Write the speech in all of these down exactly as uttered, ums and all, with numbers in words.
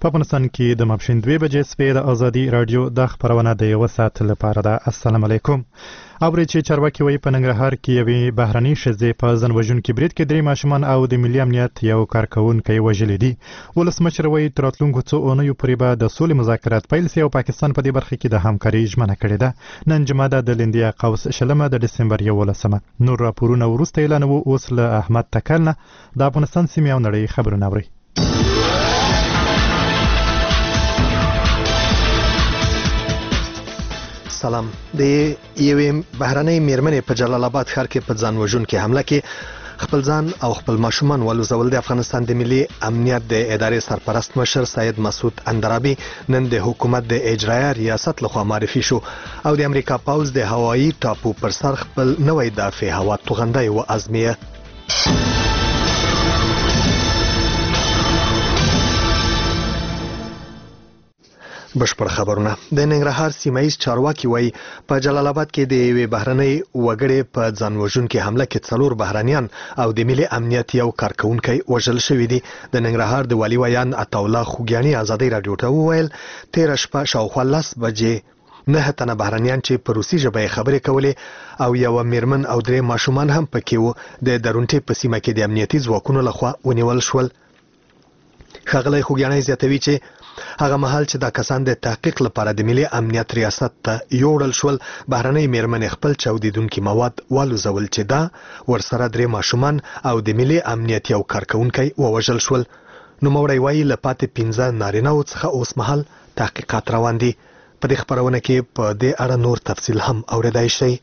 په افغانستان کې د ماپښین دوه بجې سپې د ازادي رادیو د خبرونه د یو ساعت لپاره ده. السلام علیکم. اوري چې چارواکي وایي په ننګرهار کې یوې بهرنۍ ښځې په ځان وژونکي برید کې درې ماشومان او د ملي امنیت یو کارکوونکی وژلي دي. ولسمشر وایي تر راتلونکو څو اونیو پورې به د سولې مذاکرات پیل شي او پاکستان په دې برخه کې د همکارۍ ژمنه کړې ده. نن جمعه د لیندیا قوس شلمه د دسمبر یولسمه. نور راپورونه وروسته اعلانوو. اوس له احمد تکل نه د افغانستان سیمې او نړۍ خبرونه اوري. سلام. د یوې بهرنۍ میرمنې په جلال آباد ښار کې په ځان وژونکې حمله کې خپل ځان او خپل ماشومان ولوزول د افغانستان د ملي امنیت د ادارې سرپرست مشر سید مسعود اندرابي نن د حکومت د اجرایه ریاست لخوا معرفي شو او د امریکا پوځ د هوایي ټاپو پر سر خپل نوی دافع هوا توغندی و ازمیه. بشپړ خبرونه. د ننګرهار سیمایي چارواکي وایي په جلال آباد کې د یوې بهرنۍ وګړې په ځان وژونکې حمله کې څلور بهرنیان او د ملي امنیت یو کارکوونکی وژل شوي دي. د ننګرهار د والي ویان عطاالله خوږیاني ازادي رادیو ته وویل تېره شپه شاوخوا لس بجې نه تنه بهرنیان چې په روسي ژبه یې خبرې کولې او یوه میرمن او درې ماشومان هم پکې وو د درونټې په سیمه کې د امنیتي ځواکونو لخوا ونیول شول. ښاغلی خوږیاني زیاتوي چې هغه مهال چې دا کسان د تحقیق لپاره د ملي امنیت ریاست ته یوړل شول بهرنۍ میرمنې خپل چاودیدونکي مواد والوزول چې دا ورسره درې ماشومان او د ملي امنیت یو کارکوونکی ووژل شول. نوموړی وایي له پاتې پنځه نارینه‌و څخه اوس مهال تحقیقات روان دي. په دې خبرونه کې په دې اړه نور تفصیل هم اوریدای شئ.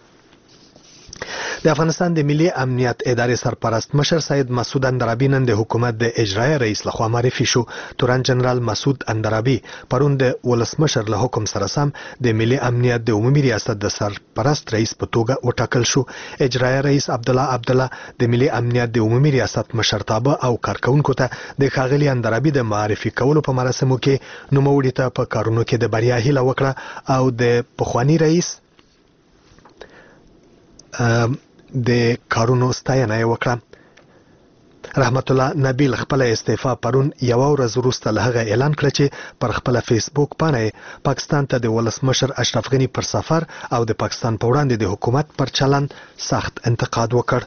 د افغانستان د ملي امنیت ادارې سرپرست مشر سید مسعود اندرابي نن د حکومت د اجرایه رئیس لخوا معرفي شو. تورن جنرال مسعود اندرابي پرون د ولسمشر له حکم سره سم د ملي امنیت د عمومي ریاست د سرپرست رئیس په توګه وټاکل شو. اجرایه رئیس عبدالله عبدالله د ملي امنیت د عمومي ریاست مشرتابه او کارکونکو ته د ښاغلي اندرابي د معرفي کولو په مراسمو کې نوموړي ته په کارونو کې د بریا هیله وکړه او د پخواني رئیس د کارونو ستاینه یې وکړه. رحمت الله نبیل خپل استعفا پرون یوه ورځ وروسته له هغه اعلان کړ چې پر خپله فیسبوک پاڼه پاکستان ته د ولسمشر اشرف غني پر سفر او د پاکستان په وړاندې د حکومت پر چلند سخت انتقاد وکړ.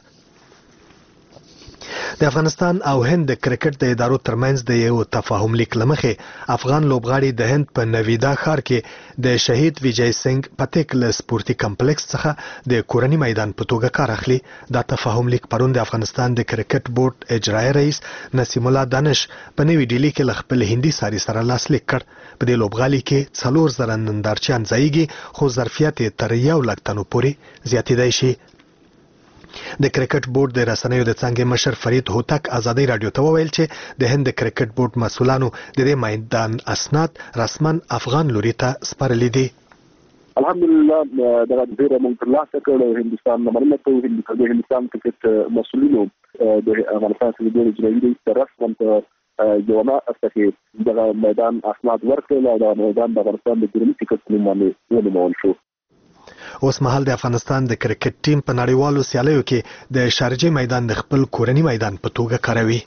د افغانستان او هند د کرکټ د ادارو ترمنځ د یو تفاهم لیک لمخې افغان لوبغاړي د هند په نویدا ښار کې د شهید ویجای سنگ پتیک له سپورتي کمپلیکس څخه د کورني میدان په توګه کار اخلي. دا تفاهم لیک پرون د افغانستان د کرکټ بورډ اجرایي رئیس نسیم الله دانش په نوې ډیلي کې له خپل هندي ساري سره لاسلیک کړ. په دې لوبغالي کې څلور زره نندارچیان ځایږي خو ظرفیت یې تر یو لک تنو پورې زیاتېدای شي. د کرکټ بورډ د رسنیو د څانګې مشر فرید هوتک ازادي رادیو ته وویل چې د هند د کرکټ بورډ مسؤلانو د دې میدان اسناد رسما افغان لوري ته سپارلي دي. الحمدلله دغه ډیره مونږ ترلاسه کړو. هندستان مننه کوو. هندستان کرکټ مسؤلینو د افغانستان سیاسي اجرایي رئیس رسما په یوه هفته کې دغه میدان اسناد ورکړل او د میدان د افغانستان د کورني کرکټ په نوم باندې ونومول شو. اوس مهال د افغانستان د کرکټ ټیم په نړیوالو سیالیو کې د شارجې میدان د خپل کورني میدان په توګه کاروي.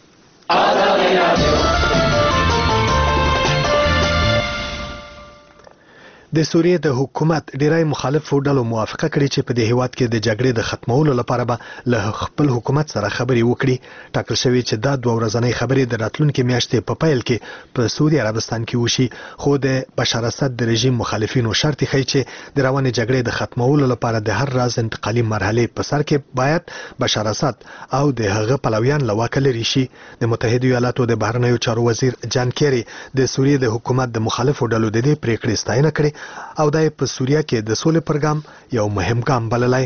د سوریې د حکومت ډیری مخالفو ډلو موافقه کړې چې په دې هیواد کې د جګړې د ختمولو لپاره به له خپل حکومت سره خبرې وکړي. ټاکل شوی چې دا دوه ورځنۍ خبرې د راتلونکي میاشتې په پیل کې په سعودي عربستان کې وشي. خو د بشار اسد د رژیم مخالفینو شرط ښیي چې د روانې جګړې د ختمولو لپاره د هر راز انتقالي مرحلې په سر کې باید بشار اسد او د هغه پلویان له واکه لرې شي. د متحده ایالاتو د بهرنیو چارو وزیر جان کیری د سوریې د حکومت د مخالفو ډلو د دې پریکړې ستاینه کړې او دا په سوریه کې د سولې پرګام یو مهم ګام بللی.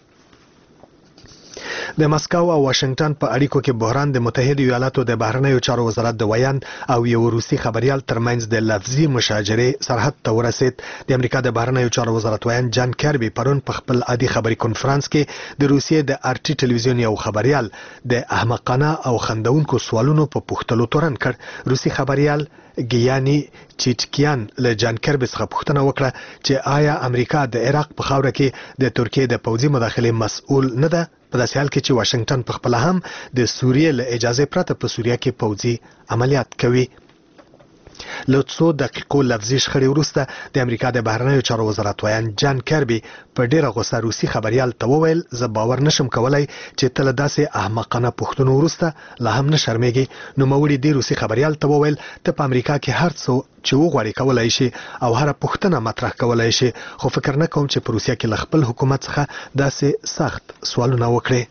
د مسکو او واشنگټن په اړیکو کې بحران د متحده ایالاتو د بهرنیو چارو وزارت د ویان او یو روسي خبريال ترمنځ د لفظي مشاجرې سرحد ته ورسید. د امریکا د بهرنیو چارو وزارت ویان جان کاربي پرون په خپل عادي خبري کنفرانس کې د روسیې د ار ټي ټلویزیون یو خبريال د احمقانه او خندونکو سوالونو په پوښتلو تورن کړ. روسي خبريال ګیانی چیټکیان له جان کاربي څخه پوښتنه وکړه چې آیا امریکا د عراق په خاوره کې د ترکیې د پوځي مداخلې مسؤل نه ده، په داسې حال کې چې واشنگټن په خپل هم د سوریې له اجازه پرته په سوریه کې پوځي عملیات کوي. له څو دقیقو لفظي شخړې وروسته د امریکا د بهرنیو چارو وزارت ویان جان کربي په ډیره غوسه روسي خبريال ته وویل زه باور نشم کولای چې تل داسې احمقانه پوښتنو وروسته لا هم نه شرمېږي. نو موري د روسي خبريال ته وویل ته په امریکا کې هر څه چې وغواړي کولای شي او هر پوښتنه مطرح کولای شي، خو فکر نه کوم چې په روسیا کې له خپل حکومت څخه داسې سخت سوالونه وکړي.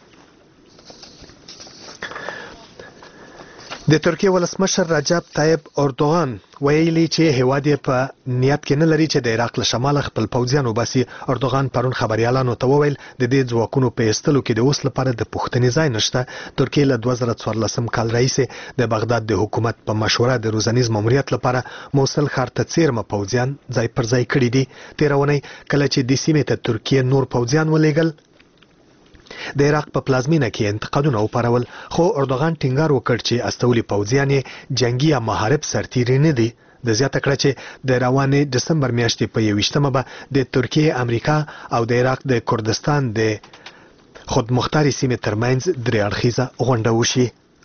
د ترکیه ولسمشر رجب طیب اردوغان ویلي چې هیواد یې په نیت کې نه لري چې د عراق له شماله خپل پوځیان وباسي. اردوغان پرون خبريالانو ته وویل د دې ځواکونو په ایستلو کې د اوس لپاره د پوښتنې ځای نشته. ترکیه له دوه زره څوارلسم کال راهیسې د بغداد د حکومت په مشوره د روزنیز ماموریت لپاره موصل ښار ته څیرمه پوځیان ځای پر ځای کړي دي. تېره اونۍ کله چې د سیمې ته ترکیه نور پوځیان ولېږل د عراق په پلازمینه کې انتقادونه وپارول، خو اردوغان ټینګار وکړ چې استولي پوځیان جنگي یا محارب سرتیري نه دي. د زیاته کړه چې د روانې دسمبر میاشتې په یوویشتمه به د ترکیه، امریکا او د عراق د کردستان د خودمختاري سیمې ترمنځ درې اړخیزه غونډه وشي.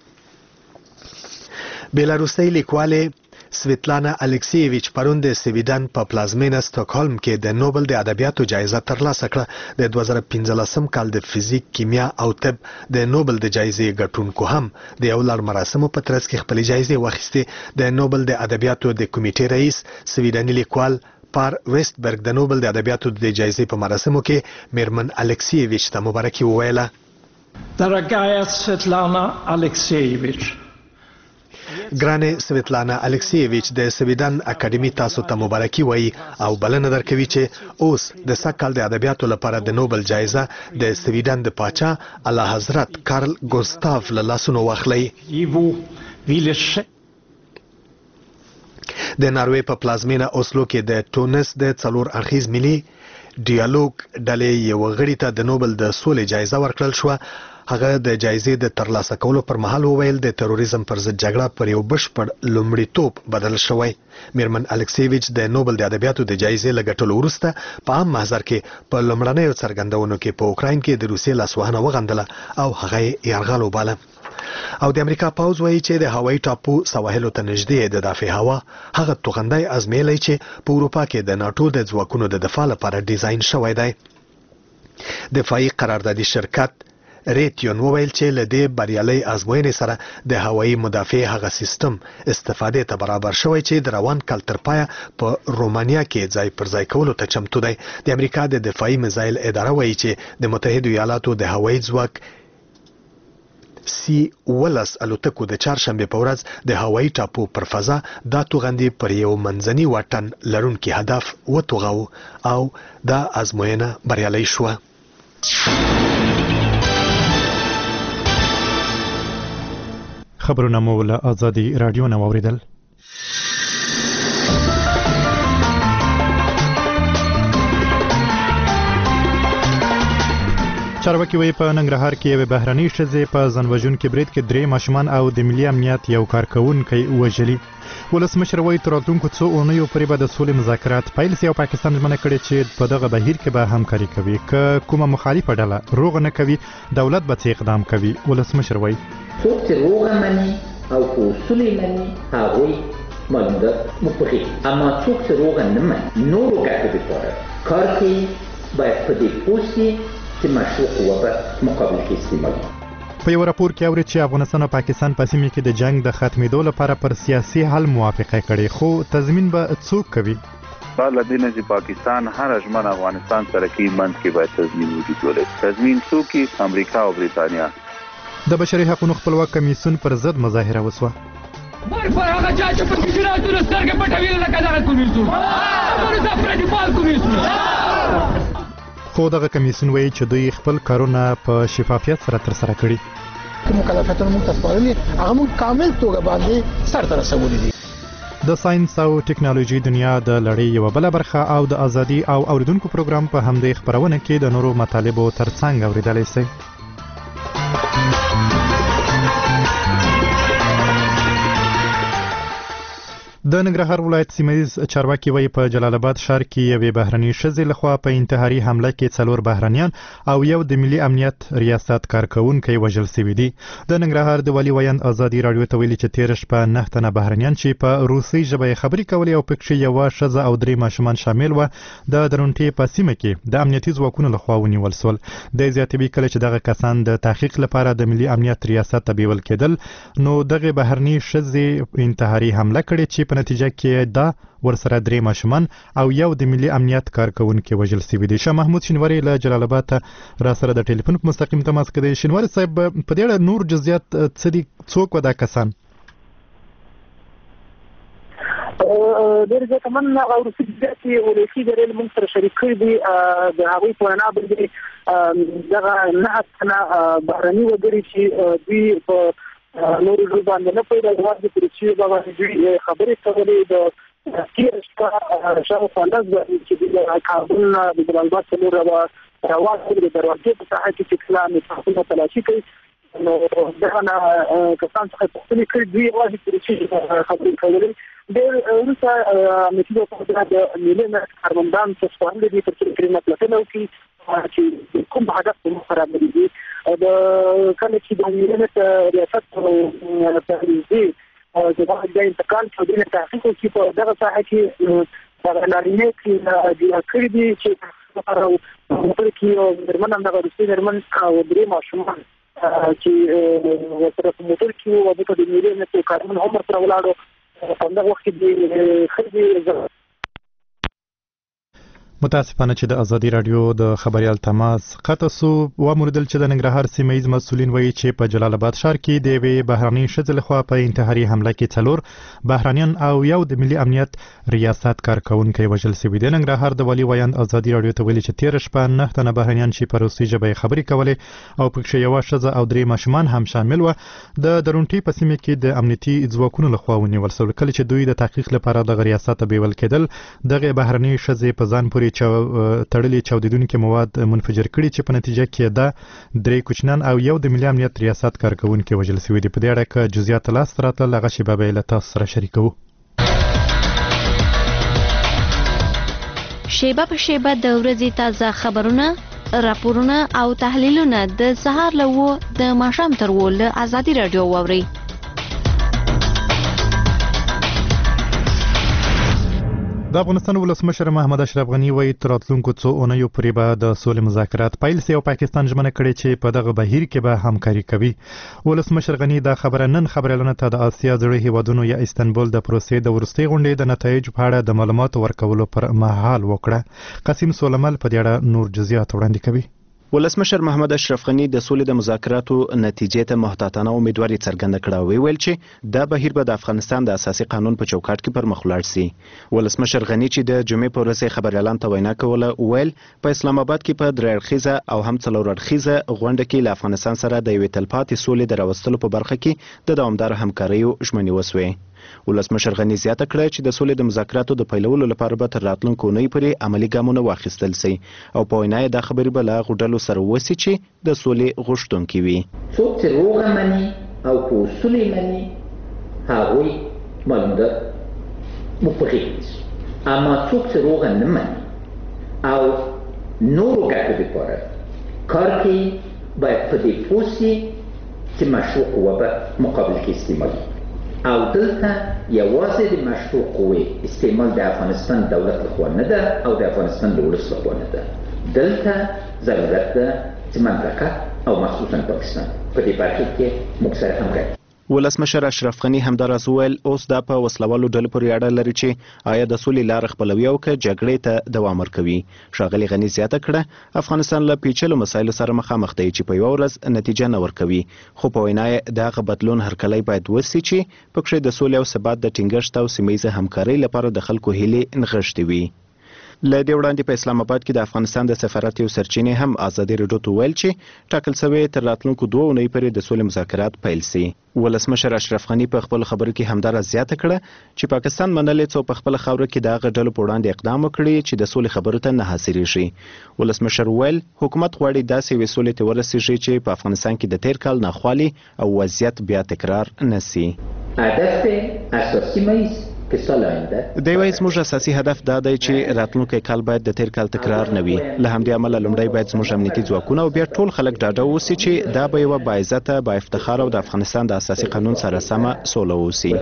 بیلاروسي لیکواله سویتلانا الکسیویچ پرون د سویډن په پلازمینه سټاکهولم کې د نوبل د ادبیاتو جایزه ترلاسه کړه. د دوه زره پنځلسم کال د فزیک، کیمیا او طب د نوبل د جایزې ګټونکو هم د یو لړ مراسمو په ترڅ کې خپلې جایزې واخیستې. د نوبل د ادبیاتو د کمیټې رئیس سویډني لیکوال پار ویستبرګ د نوبل د ادبیاتو د جایزې په مراسمو کې میرمن الکسیویچ ته مبارکي وویله. Дорогая Светлана Алексеевич, ګرانه سویتلانا الکسیویچ د سویډن اکاډمي تاسو ته مبارکي وایي او بلنه درکوي چې اوس د سږ کال د ادبیاتو لپاره د نوبل جایزه د سویډن د پاچا اعلی حضرت کارل ګوستاف له لاسونو واخلئ. د ناروې په پلازمینه اوسلو کې د ټونس د څلور اړخیز ملي ډیالوګ ډلې یو غړي ته د نوبل د سولې جایزه ورکړل شوه. هغه د جایزې د ترلاسه کولو پر مهال وویل د تروریزم پر ضد جګړه پر یو بشپړ لومړیتوب بدل شوی. میرمن الکسیویچ د نوبل د ادبیاتو د جایزې له ګټلو وروسته په عام محضر کې په لومړنیو څرګندونو کې په اوکراین کې د روسیې لاسوهنه وغندله او هغه یې یرغل وباله. او د امریکا پوځ وایي چې د هوایي ټاپو سواحلو ته نږدې د دافع هوا هغه توغندی ازمیلی چې په اروپا کې د ناټو د ځواکونو د دفاع لپاره ډیزاین شوی دی. دفاعي قراردادي شرکت ریټیون وویل چې له دې بریالۍ ازموینې سره د هوایي مدافع هغه سیستم استفادې ته برابر شوی چې د روان کال تر پایه په رومانیا کې ځای پر ځای کولو ته چمتو دی. د امریکا د دفاعي میزایل اداره وایي چې د متحدو ایالاتو د هوایي ځواک سی ولس الوتکو د چهارشنبې په ورځ د هوایي ټاپو پر فضا دا توغندي پر یو منځني واټن لرونکي هدف وتوغاو او دا ازموینه بریالۍ شوه. خبرونه مو له آزادي رادیو نه واوریدل. چارواکي وایي په ننګرهار کې یوې بهرنۍ ښځې په ځانوژونکي برید کې درې ماشومان او د ملي امنیت یو کارکوونکی وژلي. ولسمشر وایي تر راتلونکو څو اونیو پورې به د سولې مذاکرات پیل سي او پاکستان ژمنه کړې چې په دغه بهیر کې به همکاري کوي. که کومه مخالفه ډله روغ نه کوي دولت به څه اقدام کوي. ولسمشر وایي څوک چې روغ مني او په اصول یې مني هغوی معلومات مفقي، اما څوک چې روغ نه مني نورو ګټو دپاره کار کوي باید په دې پوه سي چې مشروع قوه په مقابل کې استعمال. په یو راپور کې اوري چې افغانستان او پاکستان په سیمه کې د جنگ د ختمېدو لپاره پر سیاسي حل موافقه کړې، خو تضمین به څوک کوي؟ بالا دینه چې پاکستان هر ژمن افغانستان سره کې منځ کې باید تضمین وجود ولري. تضمین څوک؟ امریکا او بریتانیا. د بشري حقوقو خپلواک کمیسیون پر ضد مظاهره وسوه. بل پر هغه چا چې په تشریحاتو سترګې پټوي لکه دغه کمیسیون خبرو ته پردیپال کمیسیون. خو دغه کمیسیون وایي چې دوی خپل کارونه په شفافیت سره ترسره کړي. مکلفیتونه موږ ته سپارلي هغه موږ کامل توګه باندې سرته رسولي دي. د ساينس او ټکنالوژي دنیا د لړۍ یوه بله برخه او د ازادي او اوریدونکو پروګرام په همدې خبرونه کې د نورو مطالبو ترڅنګ اوریدلی شئ. د ننګرهار ولایت سیمهیز چارواکي وایي په جلال آباد ښار کې یوې بهرنۍ ښځې لخوا په انتحاري حمله کې څلور بهرنیان او یو د ملي امنیت ریاست کارکونکی وژل شوي دي. د ننګرهار د والي ویاند ازادي راډیو ته ویلي چې تېره شپه نه تنه بهرنیان چې په روسي ژبه یې خبرې کولې او پکښې یوه ښځه او درې ماشومان شامل وه د درونټې په سیمه کې د امنیتي ځواکونو لخوا ونیول شول. د زیاتوي کله چې دغه کسان د تحقیق لپاره د ملي امنیت ریاست ته بیول کېدل نو دغه بهرنۍ ښځې انتحاري حمله کړې چې په نتیجه کې دا ورسره درې ماشومان او یو د ملي امنیت کارکونکي وژل شوي دي. شاه محمود شینواری له جلال آباد ته را سره د ټلیفون په مستقیم تماس کې دی. شینواری صاحب په دې اړه نور جزئیات څه دي؟ څوک و دا کسان؟ ډېر زیات من هغه روسي ځای چې ولسي ډېر موږ سره شریک کړي دي د هغوی په وینا باندې دغه نه تنه بهرني وګړي چې دوی په نورو ژبو باندې نه پوهېدل یوازې په روسي ژبه باندې دوی خبرې کولې. د تېره شپه شاوخوا لس بجې چې د کابل نه د جلال آباد څلور راواخلې د دروازې په ساحه کې چې کله متحدونه تلاشي کوي نو دغه نه کسان څخه پوښتنې کړې دوی یوازې په روسي ژبه خبرې کولې. ډېر وروسته امنیتي ځواکونه د ملي امنیت کارمندان څخه سپارلي دي تر څو کرنه پلټنه وکړي چې کوم هدف په مخ راغلی دي. د کله چې د ملي امنیت ریاست په دې دغه د انتقال په دې تحقیق کې په دغه ساحه کې د نارینه کې د کړي دي چې لپاره موټر کې او درمن هم دغه روسي درمن او درې ماشومان چې ورسره په موټر کې او د ملي امنیت کارمن هم سره ولاړو په دغه وخت کې خلک متاسفانه چې د ازادي راډیو د خبريال تماس قطع سو و موردل چې د ننګرهار سیمهیز مسولین وایي چې په جلال آباد ښار کې د یوې بهرنۍ ښځې لخوا په انتحاري حمله کې څلور بهرنیان او یو د ملي امنیت ریاست کارکونکی وژل شوي دي. ننګرهار د والي ویاند ازادي راډیو ته ویلي چې تېره شپه نه تنه بهرنیان چې په روسي ژبه یې خبرې کولې او پکښې یوه ښځه او درې ماشومان هم شامل وه د درونټې په سیمه کې د امنیتي ځواکونو لخوا ونیول شول. کله چې دوی د تحقیق لپاره دغه ریاست ته بیول کېدل دغه بهرنۍ ښځې په ځان پورې تړلي چاودیدونکي مواد منفجر کړي چې په نتیجه کې دا درې کوچنیان او یو د ملي امنیت ریاست کارکونکي وژل شوي دي. په دې اړه که جزئیات لاسته راتلل هغه شیبه به یې له تاسو سره شریکوو. شیبه په شیبه د ورځې تازه خبرونه، راپورونه او تحلیلونه د سهار له اوه د ماښام تر اوه له ازادي راډیو واورئ. د افغانستان ولسمشر محمد اشرف غني وایي تر راتلونکو څو اونیو پورې به د سولې مذاکرات پیل شي او پاکستان ژمنه کړې چې په دغه بهیر کې به همکاري کوي. ولسمشر غني دا خبره نن خبريالانو ته د آسیا زړه هیوادونو یا استانبول د پروسې د وروستۍ غونډې د نتایجو په اړه د معلوماتو ورکولو پر مهال وکړه. قاسم سولمل په دې اړه نور جزئیات وړاندې کوي. ولسمشر محمد اشرف غني د سولې د مذاکراتو نتیجې ته محتاطانه امیدواري څرګنده کړه او ویل چې دا بهیر به د افغانستان د اساسي قانون په چوکاټ کې پر مخ ولاړ شي. ولسمشر غني چې د جمعې په ورځ خبريالانو ته وینا کوله ویل په اسلام آباد کې په درې اړخیزه او هم څلور اړخیزه غونډه کې له افغانستان سره د یوې تلپاتې سولې د راوستلو په برخه کې د دوامدار همکاریو ژمنې وسوې. ولسمشر غني زیاته کړه چې د سولې د مذاکراتو د پیلولو لپاره به تر راتلونکو اونۍ پورې عملي ګامونه واخیستل شي او په وینا یې دا خبرې به له هغو ډلو سره وسي چې د سولې غوښتونکي وي. څوک چې روغه مني او په اصول یې مني هغوی معلوم ده مفقید، اما څوک چې روغه نه مني او نورو ګټو دپاره کار کوي باید په دې پوه سي چې مشروع قوه به مقابل کې استعمالي او دلته یوازې د مشروع قوې استعمال د افغانستان دولت لخوا نه ده او د افغانستان د ولس لخوا نه ده. دلته ضرورت ده چې منطقه او مخصوصا پاکستان په دې برخه کې موږ سره همکاري. ولسمشر اشرف غني همداراز وویل اوس دا په وسلوالو ډلو پورې اړه لري چې آیا د سولې لاره خپلوي او که جګړې ته دوام ورکوي. ښاغلي غني زیاته کړه افغانستان له پیچلو مسایلو سره مخامخ دی چې په یوه ورځ نتیجه نه ورکوي، خو په وینا یې د هغه بدلون هرکلی باید وسي چې پکښې د سولې او ثبات د ټینګښت او سیمه همکارۍ لپاره د خلکو هیلې نغښتې وي. له دې وړاندې په اسلام آباد کې د افغانستان د سفارت یو سرچینې هم ازادي راډیو ته ویل چې ټاکل شوی تر راتلونکو دوه اونۍ پورې د سولې مذاکرات پیل شي. ولسمشر اشرف غني په خپل خبرو کې همداراز زیاته کړه چې پاکستان منلې څو په خپل خاوره کې د هغه ډلو په وړاندې اقدام وکړي چې د سولې خبرو ته نه حاضرېږي. ولسمشر ویل حکومت غواړي داسې یوې سولې ته ورسېږي چې په افغانستان کې د تیر کال ناخوالې او وضعیت بیا تکرار نه شي. هدف اساسي مایز که سال آینده د وایي زموږ اساسي هدف دا دی چې راتلونکی کال باید د تیر کال تکرار نه وي. له همدې امله لومړی باید زموږ امنیتي ځواکونه او بیا ټول خلک ډاډه واوسي چې دا به یوه باعزته با افتخار او د افغانستان د اساسي قانون سره سمه سوله واوسي.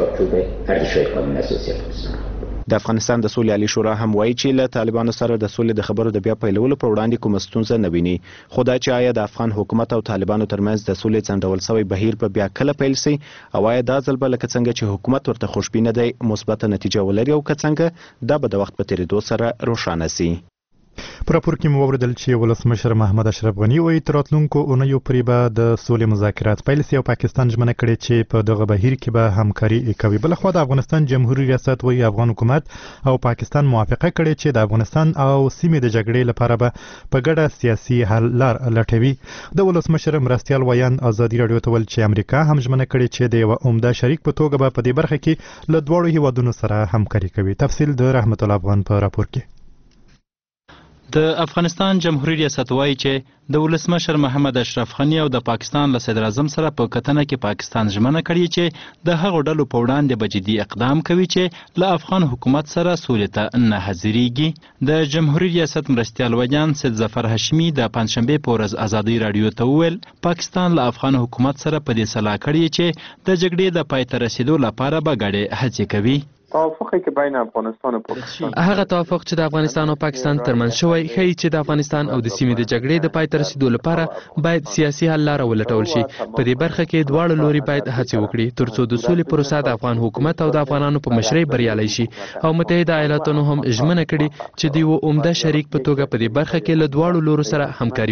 د افغانستان د سولې عالي شورا هم وایي چې له طالبانو سره د سولې د خبرو د بیا پیلولو پر وړاندې کومه ستونزه نه ویني، خو دا چې آیا د افغان حکومت او طالبانو ترمنځ د سولې ځنډول شوی بهیر به بیا کله پیل سي او آیا دا ځل به لکه څنګه چې حکومت ورته خوشبینه دی مثبته نتیجه ولري او که څنګه دا به د وخت په تېرېدو سره روښانه سي. په راپور کې مو واوریدل چې ولسمشر محمد اشرف غني وایي تر راتلونکو اونیو پورې به د سولې مذاکرات پیل سي او پاکستان ژمنه کړې چې په دغه بهیر کې به همکاري کوي. بلخوا د افغانستان جمهوریت ریاست وایي افغان حکومت او پاکستان موافقه کړې چې د افغانستان او سیمې د جګړې لپاره به په ګډه سیاسي حل لار لټوي. د ولسمشر مرستیال ویان ازادي راډیو ته ویل چې امریکا هم ژمنه کړې چې د یو عمده شریک په توګه به په دې برخه کې له دواړو هیوادونو سره همکاري کوي. تفصیل د رحمت الله افغان په راپور کې. د افغانستان جمهوریت ریاست وایي چې د ولسمشر محمد اشرف غني او د پاکستان له صدر اعظم سره په کتنه کې پاکستان ژمنه کړې چې د هغو ډلو په وړاندې به جدي اقدام کوي چې له افغان حکومت سره سولې ته نه حاضرېږي. د جمهوریت ریاست مرستیال ویان سید ظفر هاشمي د پنجشنبې په ورځ ازادي راډیو ته وویل پاکستان له افغان حکومت سره په دې سلا کړې چې د جګړې د پای ته رسیدو لپاره به ګډې هڅې کوي. توافقی که بین افغانستان و پاکستان هغه توافق چې د افغانستان او پاکستان ترمنځ شوی ښیي چې د افغانستان او د سیمې د جګړې د پای ته رسیدو لپاره باید سیاسي حل لاره ولټول شي. په دې برخه کې دواړه لوري باید هڅې وکړي ترڅو د سولې پروسه د افغان حکومت او د افغانانو په مشرۍ بریالی شي. او متحده ایالاتونو هم ژمنه کړې چې د یو عمده شریک په توګه په دې برخه کې له دواړو لورو سره همکاري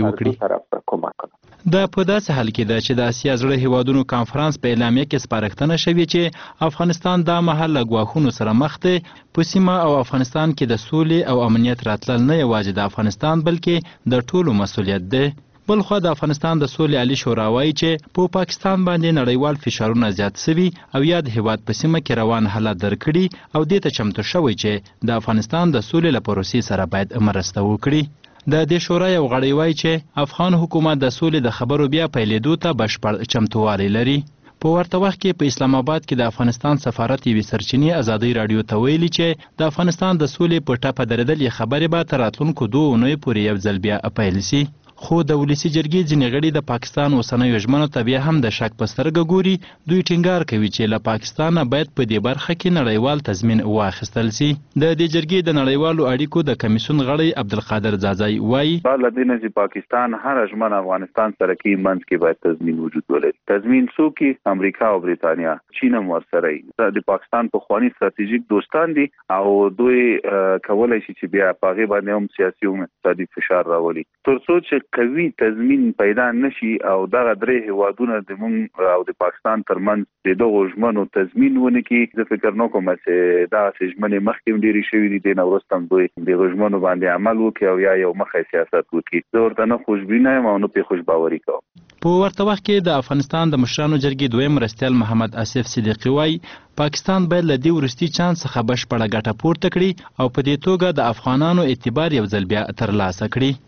وکړي. دا په داسې حال کې ده چې د اسیا زړه هیوادونو کانفرنس په اعلامیه کې سپارښتنه شوې چې افغانستان دا مهال له ګواښونو سره مخ دی. په سیمه او افغانستان کې د سولې او امنیت راتلل نه یوازې د افغانستان بلکې د ټولو مسؤلیت دی. بلخوا د افغانستان د سولې عالي شورا وایي چې په پاکستان باندې نړیوال فشارونه زیات سوي او یا د هیواد په سیمه کې روان حالت درکړي او دې ته چمتو شوی چې د افغانستان د سولې له پروسې سره باید مرسته وکړي. د دې شورا یو غړی وایي چې افغان حکومت د سولې د خبرو بیا پیلېدو ته بشپړ چمتووالی لري. په ورته وخت کې په اسلام آباد کې د افغانستان سفارت یوې سرچینې ازادي راډیو ته ویلي چې د افغانستان د سولې په ټپه درېدلې خبرې به تر راتلونکو دوو اونیو پورې یو ځل بیا پیل سي. خو د ولسي جرګې ځینې غړي د پاکستان اوسنیو ژمنو ته بیا هم د شک په سترګه ګوري. دوی ټینګار کوي چې له پاکستانه باید په دې برخه کې نړیوال تضمین واخیستل سي. د دې جرګې د نړیوالو اړیکو د کمیسیون غړی عبدالقادر ځاځی وایي له دې نه چې پاکستان هر ژمنه افغانستان سره کوي منځ کې باید تضمین وجود ولري. تضمین څوک امریکا او بریتانیا چین هم ورسره دي. د پاکستان په خواني ستراتیژیک دوستان دي او دوی کولای شي چې بیا په هغه باندې هم سیاسي او اقتصادي فشار راولي ترڅو چې کوي تضمین پیدا نشي او دغه درې هیوادونه د مونږ او د پاکستان ترمنځ د دغو ژمنو تضمین ونه کړي. زه فکر نه کوم چې دا ژمنې مخکې ډېرې شوي دي، د نو وروسته هم دوی د ژمنو باندې عمل وکړي او یا یو مخه سیاست وکړي. زه ورته نه خوشبینه یم او نه پرې خوشباوري کوم. په ورته وخت کې د افغانستان د مشرانو جرګې دویم مرستیال محمد اسف صدیقي وایي پاکستان باید له دې وروستي چانس څخه بشپړه ګټه پورته کړي او په دې توګه د افغانانو اعتبار یو ځل بیا ترلاسه کړي.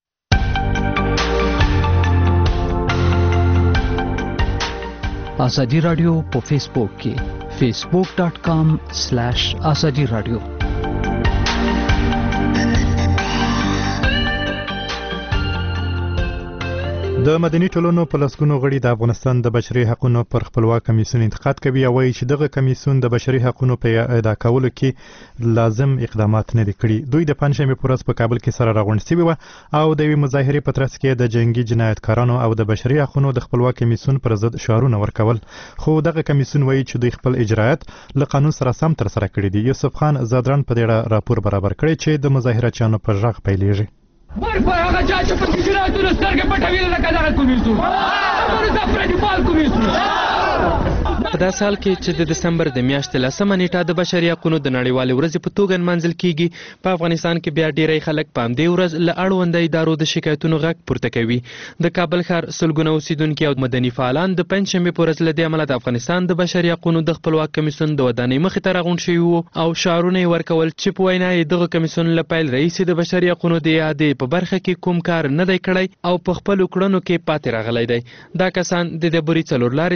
آزادی راډیو په فیسبوک کې فیسبوک ډاٹ کام سلیش آزادی راډیو. د مدني ټولنو په لسګونو غړي د افغانستان د بشري حقوقو پر خپلواک کمیسیون انتقاد کوي او وایي چې دغه کمیسیون د بشري حقوقو په ادا کولو کې لازم اقدامات نه دي کړي. دوی د پنځشنبې په ورځ په کابل کې سره راغونډ شوي وو او د یوې مظاهرې په ترڅ کې د جنگي جنایتکارانو او د بشري حقوقو د خپلواک کمیسیون پر ضد شعارونه ورکول. خو دغه کمیسیون وایي چې دوی خپل اجرایات له قانون سره سم تر سره کړي دي. یوسف خان زادران په دې راپور برابر کړی چې د مظاهرچیانو په ژغ پیلېږي. بر پر هغه چا چې په جنایتونو سترګې پټوي لکه دغه کمیسیون خبرو ته پردیپال کمیسیون. په داسې حال کې چې د دسمبر د میاشتې لسمه نیټه د بشري حقوقو د نړیوالې ورځې په توګه نمانځل کیږي، په افغانستان کې بیا ډیری خلک په همدې ورځ له اړونده ادارو د شکایتونو غږ پورته کوي. د کابل ښار سلګونه اوسیدونکي او مدني فعالان د پنجشنبې په ورځ له دې امله د افغانستان د بشري حقوقو د خپلواک کمیسیون د ودانۍ مخې ته راغونډ شوي وو او شعارونه یې ورکول چې په وینا یې دغه کمیسیون له پیل راهیسې د بشري حقوقو د اعادې په برخه کې کوم کار نه دی کړی او په خپلو کړنو کې پاتې راغلی دی. دا کسان د ډبرې څلور لارې څخه تر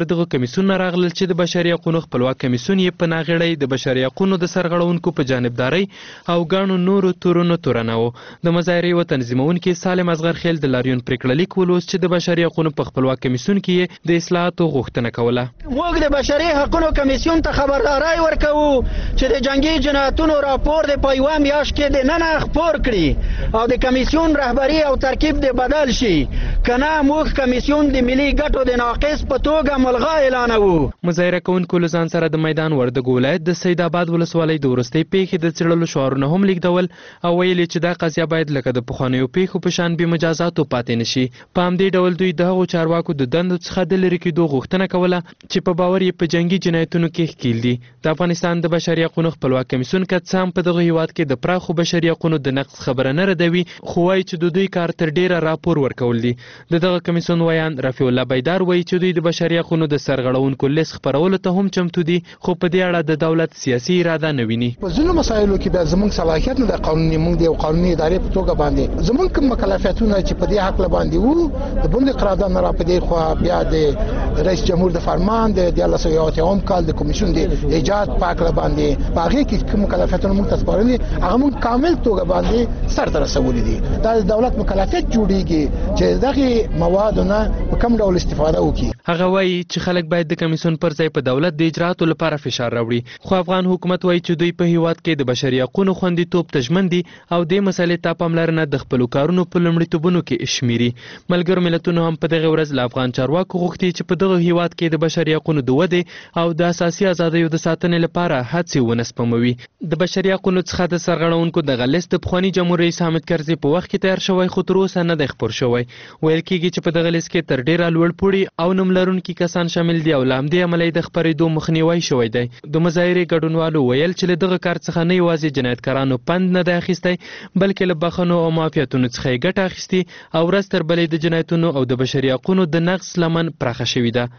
دغه کمیسیون راغلل چې د بشري حقوقو خپلواک کمیسیون یې په ناغړۍ د بشري حقوقو د سرغړونکو په جانبداري او ګڼو نورو تورونو تورنه و. د مظاهرې و تنظیمونکي سالم اصغر خیل د لاریون پریکړه لیک ولوست چې د بشري حقوقو په خپلواک کمیسیون کې د اصلاحاتو غوښتنه کوله. موږ د بشري حقوقو کمیسیون ته خبرداري ورکوو چې د جنگي جنایتونو راپور د په یوه میاشت کې د نن خپور کړي او د کمیسیون رهبری او ترکیب د بدل شي، کنه موږ کمیسیون د ملي ګټو د ناقص په توګه ملغا اعلانوو. مظاهره کوونکو له ځان سره د میدان وردګ ولایت د سید آباد ولسوالۍ د وروستۍ پیښې د څېړلو شعارونه هم لیکدول او ویلي چې دا قضیه باید لکه د پخوانیو پیښو په شان بې مجازاتو پاتې نشي. په همدې ډول دوی د هغو چارواکو د دندو څخه د لرې کېدو غوښتنه کوله چې په باور یې په جنګي جنایتونو کې ښکیل دي. د افغانستان د بشري حقوقو خپلواک کمیسیون که څه هم په دغه هیواد کې د پراخو بشري حقوقو د نقض خبره نه ردوي، خو وایي چې د دوی کار تر ډیره راپور ورکول دي. د دغه کمیسیون ویان رفیع الله بیدار وایي چې دوی د بشري حقوقو د سرغړونکو لیست خپرولو ته هم چمتو دي، خو په دې اړه د دولت سیاسي اراده نه ویني. په ځینو مسایلو کې بیا زموږ صلاحیت نه د قانوني موږ د قانوني ادارې په توګه باندې زموږ کوم مکلفیتونه چې په دې حق باندې وو د بند قرارداد نه را پدې خو بیا د رئیس جمهور د فرمان د دیالس یو اتهام کال د کمیسیون د ایجاد پاک لا باندې باغې کې کوم مکلفیتونه موږ تسپارلي هغه موږ کامل توګه باندې سر ته رسولي دي. دا د دولت مکلفیت جوړیږي چې دغه مواد نه په کوم ډول استفاده وکړي. هغه وایي چې خلک باید د کمیسیون پر ځای په دولت د اجرااتو لپاره فشار راوړي، خو افغان حکومت وایي چې دوی په هیواد کې د بشري حقوقو خوندیتوب ته ژمن دي او د مسلې ته پاملرنه د خپل کارونو په لومړیتوبونو کې شمیري. ملګرو ملتونو هم په دغه ورځ له افغان چارواکو غوښتي چې په دغه هیواد کې د بشري حقوقو د ودې او د اساسي ازادیو د ساتنې لپاره هڅې ونه سپموي. د بشري حقوقو څخه د سرغړونکو دغه لیست د پخواني جمهور رئیس حامد کرزي په وخت کې تیار شوی، خو تر اوسه نه دی خپور شوی. ویل کېږي چې په دغه لیست کې تر ډیره لوړ پوړي او نوم لرونکي کسان شامل دي او له همدې امله د خپرېدو مخنیوی شوی دی. د مظاهرې ګډونوالو ویل چې له دغه کار څخه نه یوازې جنایتکارانو پند نه دی اخیستی، بلکې له بخښنو او معافیتونو څخه یې ګټه اخیستي او ورځ تر بلې د جنایتونو او د بشري حقوقو د نقض لمن پراخه شوې ده.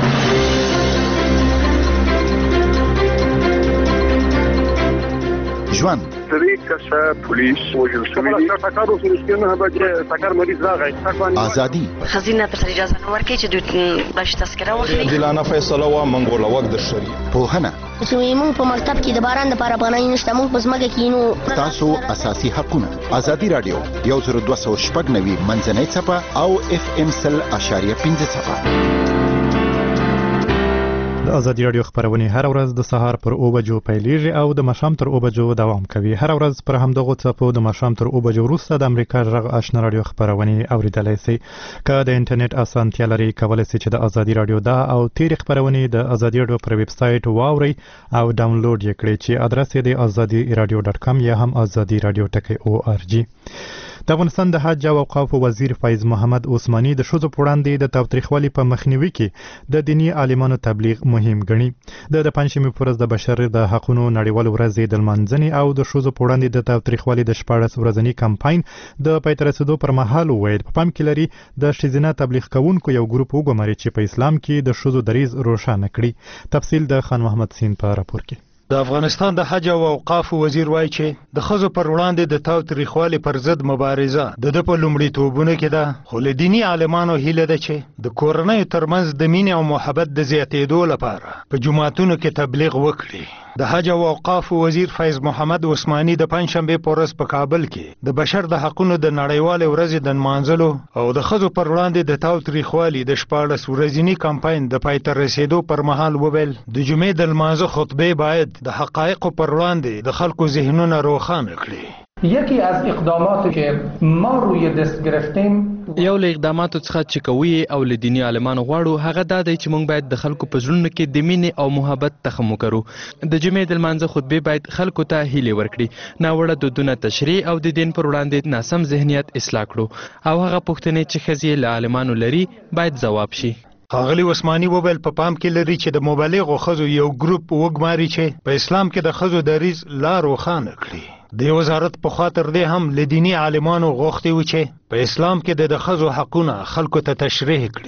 ژوند درې کسه پولیس وژل شوي دي. ټکر وشو چې نه به ټکر مریض راغی. ازادي خزینه ته اجازه نه ورکړي چې دوی باش تذکره واخلي. عادلانه فیصله و منګول وخت د شری پوهنه چې موږ په مکتب کې د باران لپاره پناه نشته، موږ په ځمکه کې نو تاسو اساسي حقونه. ازادي رادیو یو زر دوه سوه شپږ نوي منځنۍ څپه او اف ام سل اشاریه پنځه څپه. د ازادي رادیو خبرونه هر ورځ د سهار پر او بجو پیلېږي او د ماښام تر او بجو دوام کوي. هر ورځ پر همدغه څپو د ماښام تر او بجو وروسته د امریکا غږ آشنا رادیو خبرونه اوریدلای شئ. که د انټرنیټ اسانتیا لري کولای شئ چې د ازادي رادیو دا او تیر خبرونه د ازادي رادیو پر ویب سټ واوري او ډاونلوډ یې کړئ چې ادرس یې د ازادي رادیو ډاټ کام یا هم ازادي رادیو ټکی او ار جی. د افغانستان د حج او اوقافو وزیر فیض محمد عثماني د ښځو په وړاندې د تاوتریخوالي په مخنیوي کې د دیني عالمانو تبلیغ مهم ګڼي. د پنځمې په ورځ د بشر د حقوقو نړیوال ورځ د لمانځنې او د ښځو په وړاندې د تاوتریخوالي د شپاړس ورځني کمپاین د پای ته رسېدو پر مهال وویل په پام کې لري د ښځینه تبلیغ کوونکو یو ګروپ وګماري چې په اسلام کې د ښځو دریځ روښانه کړي. تفصیل د خان محمد سین په راپور کې. د افغانستان د حج او اوقافو وزیر وایي چې د ښځو پر وړاندې د تاوتریخوالي پر ضد مبارزه د ده په لومړیتوبونو کې ده، خو له دیني عالمانو هیله ده چې د کورنیو ترمنځ د مینې او محبت د زیاتېدو لپاره په جوماتونو کې تبلیغ وکړي. د حج او اوقافو وزیر فیض محمد عثماني د پنځشنبې په ورځ په کابل کې د بشر د حقوقو د نړیوالې ورځې د نمانځلو او د ښځو پر وړاندې د تاوتریخوالي د شپاړس ورځني کمپاین د پای ته رسېدو پر مهال وویل د جمعې د لمانځه خطبې باید د حقایقو پر وړاندې د خلکو ذهنونه روښانه کړي. یکی از اقداماتی که ما روی دست گرفتیم یو له اقداماتو څخه چې کوي او له دیني عالمانو غواړو هغه دا دی چې موږ باید د خلکو په زړونو کې د مینې او محبت تخم وکړو. د جمعې د لمانځه خطبې باید خلکو ته هیلې ورکړي، ناوړه دودونه تشریح او د دین پر وړاندې ناسم ذهنیت اصلاح کړو او هغه پوښتنې چې ښځې له عالمانو لري باید ځواب شي. ښاغلي عثماني وویل په پام کې لري چې د مبلغو ښځو یو ګروپ وګماري چې په اسلام کې د ښځو دریځ لا روښانه کړي. د وزارت په خاطر دې هم له دیني عالمانو غوښتي و چې په اسلام کې د ښځو حقونه خلکو ته تشریح کړي.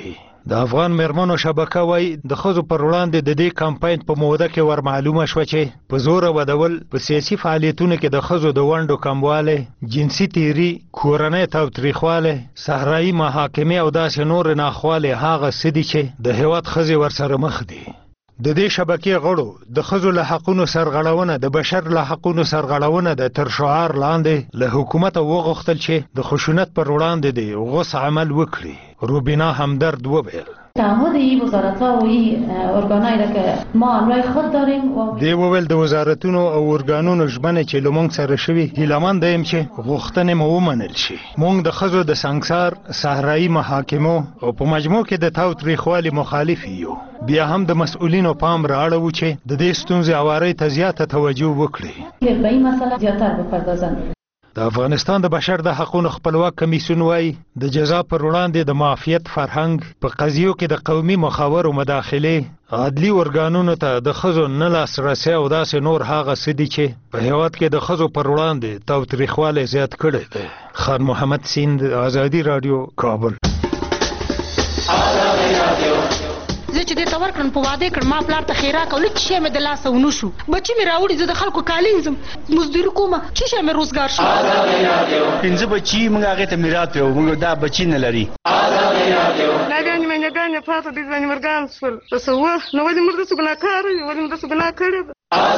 د افغان میرمنو شبکه وای د ښځو پر وړاندې د دې کمپاین په موده کې ور معلومه شوه چې په زور ودول په سیاسي فعالیتونو کې د ښځو د ونډو کمواله، جنسي تیری، کورنۍ تاوتریخواله، صحرایي محاکمې او داسې نور ناخواله هغه څه دي چې د هیواد ښځې ورسره مخ دي. د دې شبکې غړو د ښځو له حقونو سرغړونه، د بشر له حقونو سرغړونه د تر شعار لاندې له حکومت وغوښتل چې د خشونت پر وړاندې د غوس عمل وکړي. روبینا همدرد وویل تعهد این وزارت‌ها و این ارگانایی را که ما امرای خود داریم و دی وویل د وزارتونو او ارګانونو ژمنه چې لمونږ سره شوي هیلهمند یم چې غوښتنې مو ومنل شي. موږ د ښځو د سنګسار، صحرایي محاکمو او په مجموع کې د تاوتریخوالي مخالف یو. بیا هم د مسؤلینو پام رااړوو چې د دې ستونزې هوارۍ ته زیاته توجه وکړي. به این مسئله زیاتر بپردازند. د افغانستان د بشر د حقوقو خپلواک کمیسیون وایي د جزا پر وړاندې د معافیت فرهنګ په قضیو کې د قومي مخاورو مداخله، عدلي ارګانونو ته د ښځو نه لاسرسی او داسې نور هغه څه دي چې په هیواد کې د ښځو پر وړاندې تاوتریخوالی زیات کړی دی. خان محمد سیند، آزادي راډیو، کابل. زه چې دې ته ورکړم په واده کړم، ما پلار ته خیراک او هېڅ شی مې د لاسه ونه شو. بچي مې راوړي، زه د خلکو کالي وینځم، مزدوري کومه، څه شی مې روزګار شو. پنځه بچي موږ هغې ته میراث کړو، موږ دا بچي نه لري. ناګانې مینهګانې پاته دي، ځوانې مرګان شول. څه څه وه نو ولې موږ داسې ګناه کاره یو، ولې موږ داسې ګناه کړې ده.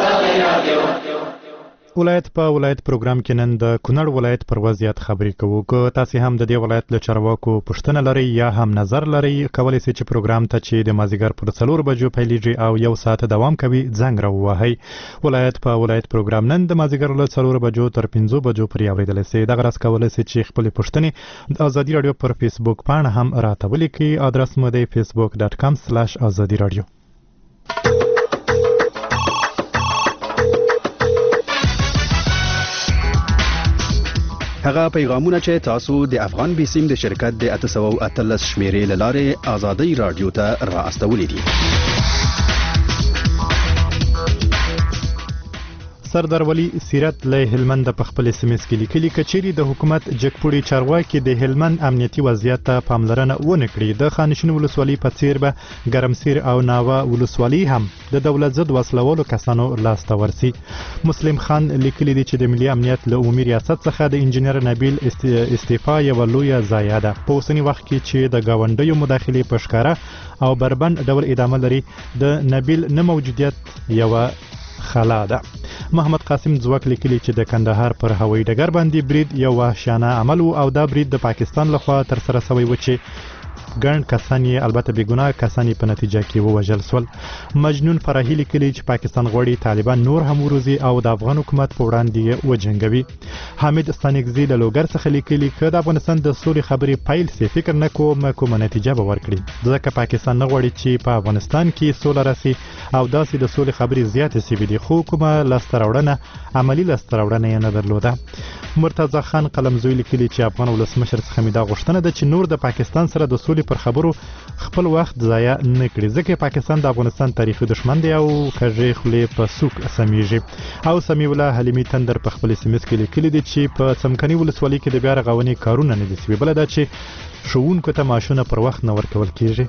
ولایت په ولایت پروګرام کې نن د کونړ ولایت پر وضعیت خبرې کوو. که تاسو هم د دې ولایت له چارواکو پوښتنه لرئ یا هم نظر لرئ، کولی شئ چې پروګرام ته چې د مازیګر پر څلور بجو پیلیږي او یو ساعت دوام کوي زنګ راووهئ. ولایت په ولایت پروګرام نن د مازیګر له څلور بجو تر پنځو بجو پورې اورېدلی شئ. دغه راز کولی شئ چې خپلې پوښتنې د ازادي راډیو پر فیسبوک پاڼه هم راته ولیکئ. ادرس مو دی فیسبوک ډاټ کام سلاش ازادي راډیو. هغه پیغامونه چې تاسو د افغان بیسیم د شرکت د اته سوه او اتلس شمیرې له لارې ازادي راډیو ته را استولې دي. سردار ولی سیرت له هلمند په خپل اس ام اس کې لیکلي کچيري د حکومت جګپوړي چارواکي د هلمند امنیتي وضعیت ته پاملرنه ونه کړي، د خانشین ولسوالۍ په څیر به ګرمسیر او ناوه ولسوالۍ هم د دولت ضد وسلوالو کسانو لاسته ورسي. مسلم خان لیکلي دي چې د ملي امنیت له عمومي ریاست څخه د انجنیر نبیل استعفا یو لویه ضایعه ده. په اوسني وخت کې چې د گاونډیو مداخله په ښکاره او بربند ډول ادامه لري، د نبیل نه موجودیت یو خلا ده. محمد قاسم ځواک لیکلي چې د کندهار پر هوایي ډګر باندې برید یو وحشیانه عمل و او دا برید د پاکستان لخوا تر سره شوی و چې ګڼ کسان یې البته بې ګناه کسان یې په نتیجه کې ووژل سول. مجنون فرحي لیکلي چې پاکستان غواړي طالبان نور هم وروزي او د افغان حکومت په وړاندې یې وجنګوي. حامد ستانکزي له لوګر څخه لیکلي که د افغانستان د سولې خبرې پیل سي فکر نه کوم کومه نتیجه به ورکړي، ځکه پاکستان نه غواړي چې په افغانستان کې سوله راسي او داسې د سولې خبرې زیاتې سوي دي، خو کومه لاسته راوړنه عملي لاسته راوړنه یې نه درلوده. مرتضی خان قلمزوی لیکلي چې افغان ولسمشر څخه مې دا غوښتنه ده چې نور د پاکستان سره د سولې پر خبرو خپل وخت ضایع نه کړي، ځکه پاکستان د افغانستان تاریخي دشمن دی او کږې خولې په سوک سمیږي. او سمیع الله حلیمي تندر په خپل اس ام اس کې لیکلي دي چې په څمکني ولسوالۍ کې د بیا رغونې کارونه نه دي سوي، بله دا چې ښوونکو ته معاشونه پر وخت نه ورکول کیږي.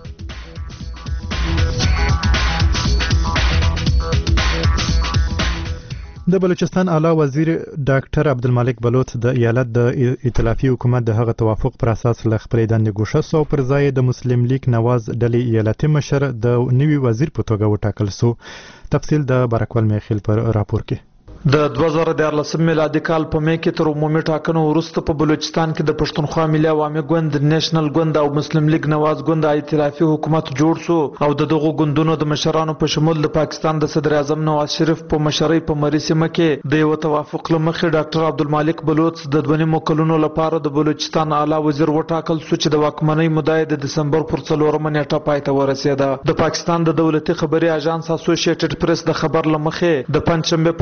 د بلوچستان اعلی وزیر ډاکټر عبدالمالک بلوچ د ایالت د ائتلافي حکومت د هغه توافق پر اساس له خپلې دندې ګوښه سو پر ځای د مسلم لیگ نواز ډلې ایالتي مشر د نوي وزیر په توګه وټاکل سو. تفصیل د برکول میخیل پر راپور کې. د دوه زره دیارلسم میلادي کال په می کې تر عمومي ټاکنو وروسته په بلوچستان کې د پښتونخوا ملي عوامي ګوند، نېشنل ګوند او مسلم لیگ نواز ګوند ائتلافي حکومت جوړ شو او د دغو ګوندونو د مشرانو په شمول د پاکستان د صدر اعظم نواز شریف په مشرۍ په مري سیمه کې د یو توافق له مخې ډاکټر عبدالمالک بلوچ د دوه نیمو کلونو لپاره د بلوچستان اعلی وزیر وټاکل شو چې د واکمنۍ موده د دسمبر پر څلورمه نیټه پای ته ورسېده. د پاکستان د دولتي خبري اژانس اسوسییټډ پریس د خبر له مخې د پنځشنبه په ورځ په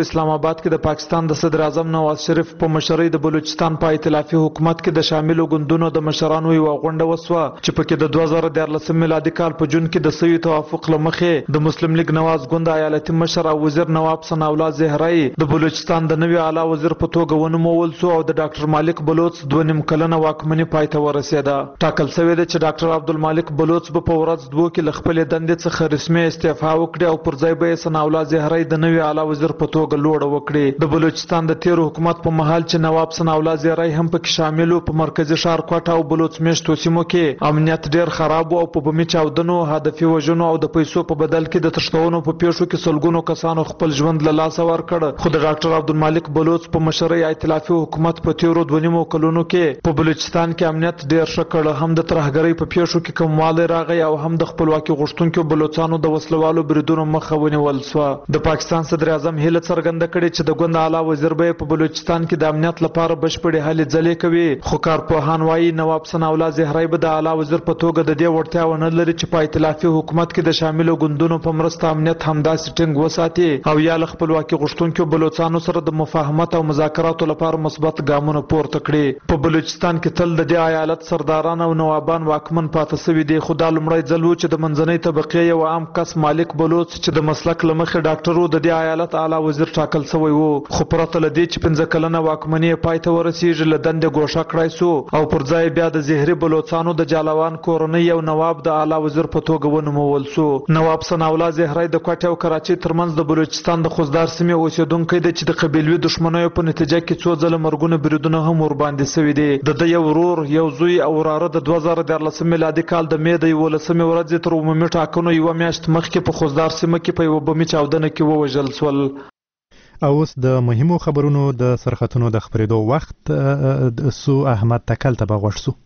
اسلام آباد کې د پاکستان د صدر اعظم نواز شریف په مشرۍ د بلوچستان په ائتلافي حکومت کې د شاملو ګوندونو د مشرانو یو غونډه وسوه چې پکې د دوه زره دیارلسم میلادي کال په جون کې د سوي توافق لمخې د مسلم لیگ نواز ګوند ایالتي مشر او وزیر نواب ثناء الله زهرای د بلوچستان د نوي اعلی وزیر په توګه ونومول شو او د ډاکټر مالک بلوچ دوه نیم کلنه واکمنۍ پای ته ورسېده. ټاکل شوی دی چې ډاکټر عبدالمالک بلوچ به په ورځ دوه کې له خپلې دندې څخه رسمي استعفا وکړي او پر ځای به یې ثناء الله زهرای د نوي اعلی وزیر په توګه لوړه وکړي. د بلوچستان د تیر حکومت په مهال چې نواب ثناء الله زهرای هم پکې شامل و، په مرکزي ښار کوټه او بلوچ میشتو سیمو کې امنیت ډیر خراب و او په بمي چاودنو، هدفي وژنو او د پیسو په بدل کې د تښتونو په پیښو کې سلګونو کسانو خپل ژوند له لاسه ورکړ. خو د ډاکټر عبدالمالک بلوچ په مشرۍ ائتلافي حکومت په تیرو دوه نیمو کلونو کې په بلوچستان کې امنیت ډیر ښه کړ. هم د ترهګرۍ په پیښو کې کموالی راغی او هم د خپلواکي غوښتونکو بلوچانو د وسلوالو بریدونو مخه ونیول شوه. د پاکستان صدر اعظم هیله څرګنده کړې چې د ګوند اعلی وزیر به په بلوچستان کې د امنیت لپاره بشپړې هلې ځلې کوي. خو کارپوهان وایي نواب ثناء الله زهرای به د اعلی وزیر په توګه د دې وړتیا ونه لري چې په ائتلافي حکومت کې د شاملو ګوندونو په مرسته امنیت همداسې ټینګ وساتي او یا له خپلواکي غوښتونکو بلوچانو سره د مفاهمت او مذاکراتو لپاره مثبت ګامونه پورته کړي. په بلوچستان کې تل د دې ایالت سرداران او نوابان واکمن پاتې شوي دي، خو دا لومړی ځل و چې د منځنۍ طبقې یو عام کس مالک بلوچ چې د مسلک له مخې ډاکټر و د دې ایالت اعلی وزیر ټاکل شوی و. خو پرته له دې چې پنځه کلنه واکمني یې پای ته ورسېږي له دندې ګوښه کړی سو او پر ځای بیا د زهري بلوچانو د جالوان کورنۍ یو نواب د اعلی وزیر په توګه ونومول سو. نواب ثناء الله زهرای د کوټې او کراچۍ ترمنځ د بلوچستان د خوزدار سیمې اوسېدونکی دی چې د قبیلوي دښمنیو په نتیجه کې څو ځله مرګونه بریدونه هم ورباندې شوي دي. د ده یو ورور، یو زوی او وراره د دوه زره دیارلسم میلادي کال د مې د یولسمې ورځې تر عمومي ټاکنو یوه میاشت مخکې په خوزدار سیمه کې په یوه بمي چاودنه کې ووژل شول. او اوس د مهمو خبرونو د سرختونو د خبرېدو وخت سو احمد تکل ته به غوږ سو.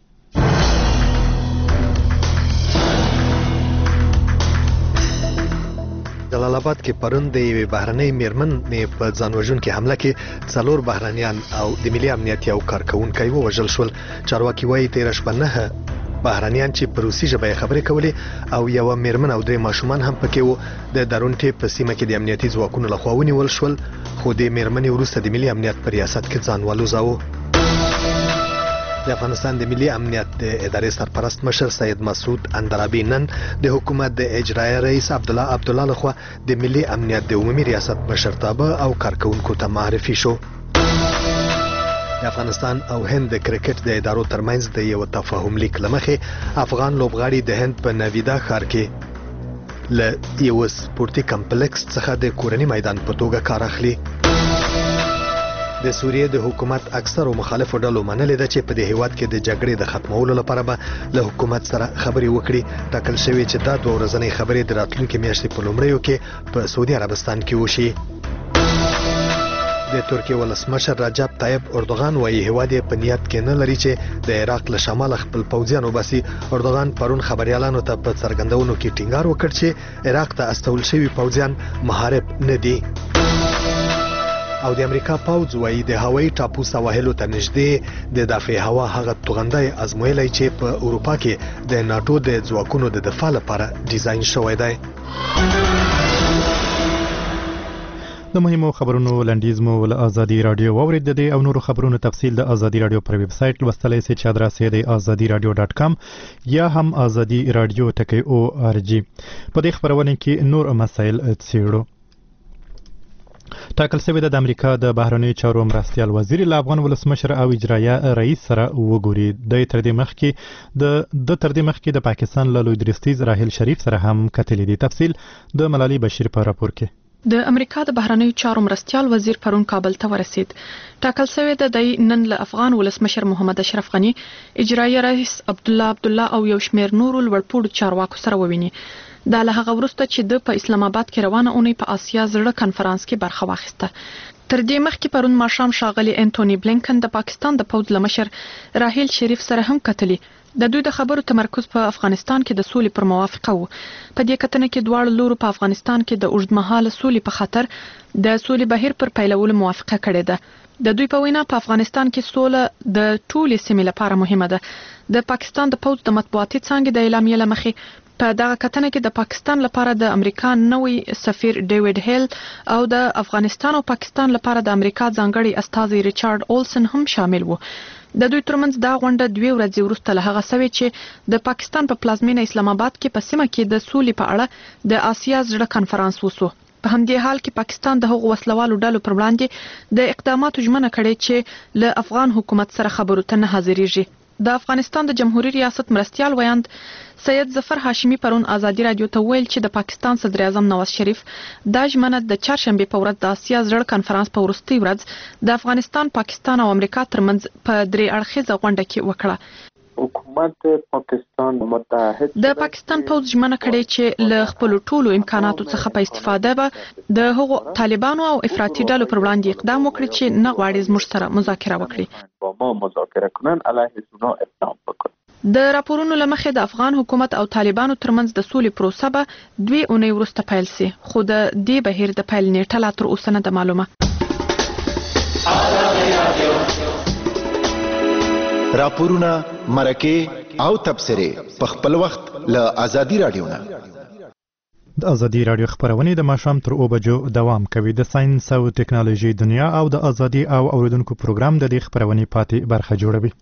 جلال آباد کې پرون د یوې بهرنۍ میرمنې په ځانوژونکې حمله کې څلور بهرنیان او د ملي امنیت یو کارکوونکی ووژل شول. چارواکي وایي تېره شپه نهه بهرنیان چې په روسي ژبه یې خبرې کولې او یوه میرمن او درې ماشومان هم پکې وو د درونټې په سیمه کې د امنیتي ځواکونو لخوا ونیول شول، خو د میرمنې وروسته د ملي امنیت په ریاست کې ځان والوځاوه. د افغانستان د ملي امنیت د ادارې سرپرست مشر سید مسعود اندرابي نن د حکومت د اجرایي رئیس عبدالله عبدالله لخوا د ملي امنیت د عمومي ریاست مشرتابه او کارکوونکو ته معرفي شو. د افغانستان او هند د کرکټ د ادارو ترمنځ د یو تفاهم لیک لمخې افغان لوبغاړي د هند په نویدا ښار کې له یو سپورتي کمپلیکس څخه د کورني میدان په توګه کار اخلي. د سوریې د حکومت اکثرو مخالفو ډلو منلې ده چې په دې هیواد کې د جګړې د ختمولو لپاره به له حکومت سره خبرې وکړي. ټاکل شوی چې دا دوه ورځنۍ خبرې د راتلونکي میاشتې په لومړیو کې په سعودي عربستان کې وشي. د ترکیې ولسمشر رجب طیب اردوغان وایي هیواد یې په نیت کې نه لري چې د عراق له شماله خپل پوځیان وباسي. اردوغان پرون خبریالانو ته په څرګندونو کې ټینګار وکړ چې عراق ته استول شوي پوځیان محارب نه دي. او د امریکا پوځ وایي د هوایي ټاپو سواحلو ته نږدې د دافع هوا هغه توغندی ازمویلی چې په اروپا کې د ناټو د ځواکونو د دفاع لپاره ډیزاین شوی دی. د مهمو خبرونو لنډیز مو له ازادي رادیو واورید. د دې او نورو خبرونو تفصیل د ازادي رادیو پر ویب سایټ لوستلی سئ چې ادرس یې د ازادي رادیو ډاټ کام یا هم ازادي رادیو ټکی او ار جی. په دې خبرونه کې نور مسایل څیړو. ټاکل شوی د امریکا د بهرنیو چارو مرستیال وزیر له افغان ولسمشر او اجرایه رئیس سره وګوري. د تر دې مخکې د د تر دې مخکې د پاکستان له لوی درستیز راهیل شریف سره هم کتلې دي. تفصیل د ملالي بشیر په راپور کې. د امریکا د بهرنیو چارو مرستیال وزیر پرون کابل ته ورسید. ټاکل شوی د دای نن له افغان ولسمشر محمد اشرف غنی، اجرایه رئیس عبدالله عبدالله او یو شمیر نورو لوړپوړو چارواکو سره وویني. دا له هغه وروسته چې د په اسلام آباد کې روانه اونۍ په آسیا زړه کنفرانس کې برخه واخیسته. تر دې مخکې پرون ماښام ښاغلي انټونی بلینکن د پاکستان د پوځ لمشر راهیل شریف سره هم کتلي. د دوی د خبرو تمرکز په افغانستان کې د سولې پر موافقه وو. په دې کتنه کې دواړو لورو په افغانستان کې د اوږدمهاله سولې په خاطر د سولې بهیر پر پیلولو موافقه کړې ده. د دوی په وینا په افغانستان کې سوله د ټولې سیمې لپاره مهمه ده. د پاکستان د پوځ د مطبوعاتي څانګې د اعلامیې له مخې په دغه کتنه کې د پاکستان لپاره د امریکا نوی سفیر ډیوډ هیل او د افغانستان او پاکستان لپاره د امریکا ځانګړي استازي ریچارډ اولسن هم شامل وو. د دوی ترمنځ دا غونډه دوه ورځې وروسته له هغه سوي چې د پاکستان په پلازمینه اسلام آباد کې په سیمه کې د سولې په اړه د آسیا زړه کنفرانس وسو. په همدې حال کې پاکستان د هغو وسلوالو ډلو پر وړاندې د اقداماتو ژمنه کړې چې له افغان حکومت سره خبرو ته نه حاضرېږي. د افغانستان د جمهوریت ریاست مرستیال ویاند سید ظفر هاشمی پرون آزادي رادیو ته ویل چې د پاکستان صدر اعظم نواز شریف د ژمنه د چهارشنبه په ورځ د آسیا زړه کنفرانس په وروستي ورځ د افغانستان، پاکستان او امریکا ترمنځ په درې اړخیزه غونډه کې وکړه. حکومت پاکستان متحد د پاکستان پوز ژمنه کړې چې له خپل ټولو امکاناتو څخه په استفاده به د هغو طالبانو او افراطي ډلو پر وړاندې اقدام وکړي چې نه غواړي زموږ سره مذاکره وکړي. با ما مذاکره کنن علیه سونا اقدام وکړي. د راپورونو لمخې د افغان حکومت او طالبانو ترمنځ د سولې پروسه به دوی اونۍ وروسته پیل سي، خو د دې بهیر د پیل نیټه لا تر اوسه نه ده معلومه. راپورونه، مرکې او تبصرې په خپل وخت له آزادي رادیو نه. د آزادي رادیو خبرونه د ماښام تر اوه بجو دوام کوي. د ساينس او ټکنالوژي دنیا او د آزادي او اوریدونکو پروګرام د دې خبرونه پاتې برخه جوړوي.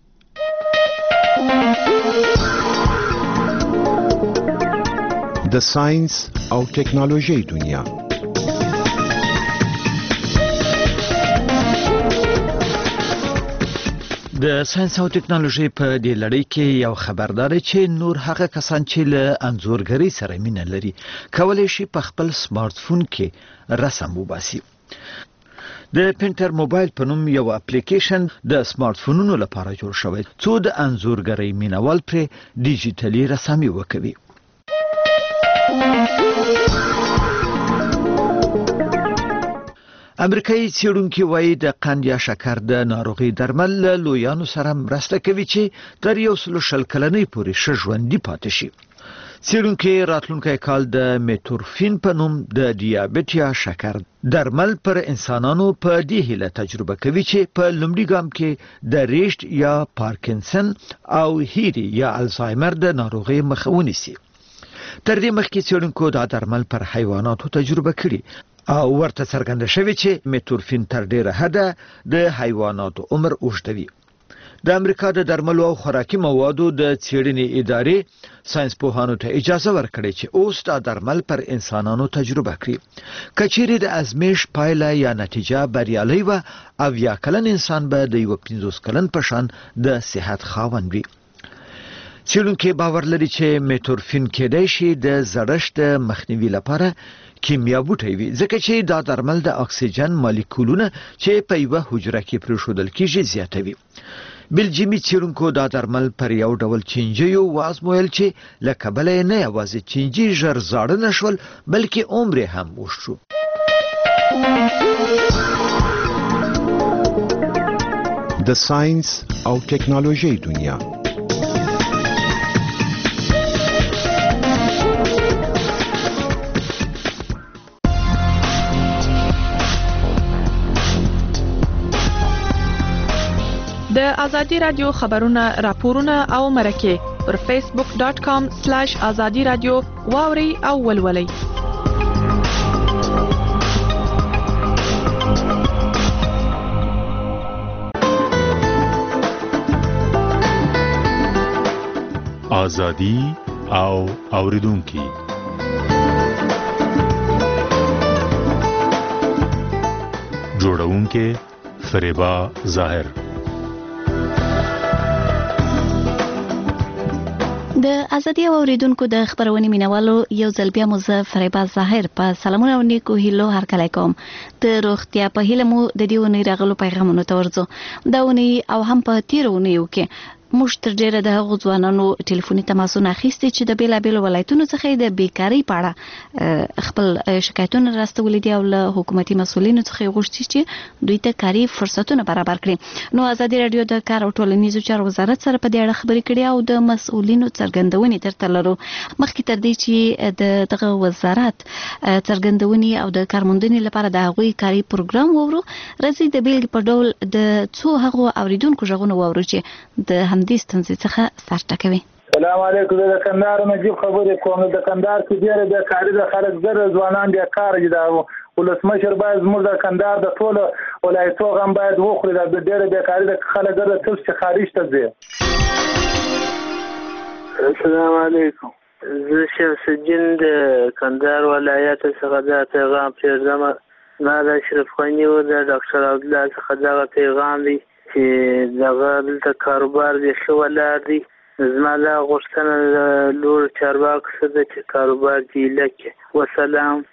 د ساينس او ټکنالوژي دنیا. د ساينس او ټکنالوژي په دې لړۍ کې یو خبردار چې نور هغه کسان چې له انځورګرۍ سره مینه لري کولای شي په خپل سمارټ فون کې رسم وباسي. د پینټر موبایل په نوم یو اپلیکیشن د سمارټ فونونو لپاره جوړ شوی څو د انځورګرۍ مینوال پر ډیجیټلي رسامي وکوي. امریکایي څېړونکي وایي د قند یا شکر د ناروغي درمل له لویانو سره مرسته کوي چې تر یو سل شل کلنۍ پورې ښه ژوندي پاتې شي. څېړونکي راتلونکی کال د میتورفین په نوم د دیابت یا شکر درمل پر انسانانو په دې هیله تجربه کوي چې په لومړي ګام کې د ریشت یا پارکینسن او هیری یا الزایمر د ناروغي مخه ونیسي. تر دې مخکې څېړونکو دا درمل پر حیواناتو تجربه کړي او ورته څرګنده شوې چې میتورفین تر ډیره حده د حیواناتو عمر اوږدوي. د امریکا د درملو او خوراکي موادو د څېړنې ادارې ساينس پوهانو ته اجازه ورکړې چې اوس دا درمل پر انسانانو تجربه کړي. کچېرې د ازمیش پایله یا نتیجه بریالۍ وه او یا کلن انسان به د یو پنځوس کلن په شان د صحت خاوند وي. څېړونکي باور لري چې میتورفین کېدای شي د زړښت مخنیوي لپاره کیمیا بوټی وي ځکه چې دا درمل د اکسیجن مالیکولونه چې په یوه حجره کې پرېښودل کېږي زیاتوي. بلجیمي څېړونکو دا درمل پر یو ډول چینجیو وازمویل چې له کبله یې نه یوازې چینجي ژر زاړه نه شول بلکې عمر یې هم اوږد شو. د ساينس او ټکنالوژي دنیا. د آزادي رادیو خبرونه، راپورونه او مرکې پر فیسبوک ډاټ کام سلیش آزادي رادیو واوري او ولولئ. آزادي او اوریدونکو جوړونکو فریبا ظاهر. د ازادي اوریدونکو د خبرونې مینوالو یو ځل بیا مو زه فریبا ظاهر په سلامونه او نیکو هیلو هرکلی کوم. د روغتیا په هیله مو د دې اونۍ راغلو پیغامونو ته ورځو. دا اونۍ او هم په تېرو اونیو کې موږ تر ډیره د هغو ځوانانو ټلیفوني تماسونه اخیستي چې د بیلابیلو ولایتونو څخه د بیکارۍ په اړه خپل شکایتونه راستولي دي او له حکومتي مسؤلینو څخه غوښتي چې دوی ته کاري فرصتونه برابر کړي. نو ازادي رادیو د کار او ټولنیزو چارو وزارت سره په دې اړه خبرې کړې او د مسؤلینو څرګندونې درته لرو. مخکې تر دې چې د دغه وزارت څرګندونې او د کارموندنې لپاره د هغوی کاري پروګرام وورو، راځي د بیلګې په ډول د څو هغو اوریدونکو غږونه واورو چې د همدې ستونزې څخه سر ټکوي. سلام علیکم. د کندهار نجیب خبرې کوم. د کندهار کې ډېر بیکاري د خلک زر ځوانان بیکار دي. دا ولسمشر باید زموږ د کندهار د ټولو ولایتو غم باید وخوري. دا ډېر بیکاري د خلک زر تل چې خارج ته ځي. السلام علیکم. زه شمس الدین د کندهار ولایت څخه دا پیغام پرېږدم. ما د اشرف غني او د ډاکټر عبدالله څخه دغه پیغام دی چې دغه دلته کاروبار بیخي ولاړ دی. زما دا غوښتنه د لوړ چارواکو څخه ده چې کاروبار دې لکه. وسلام.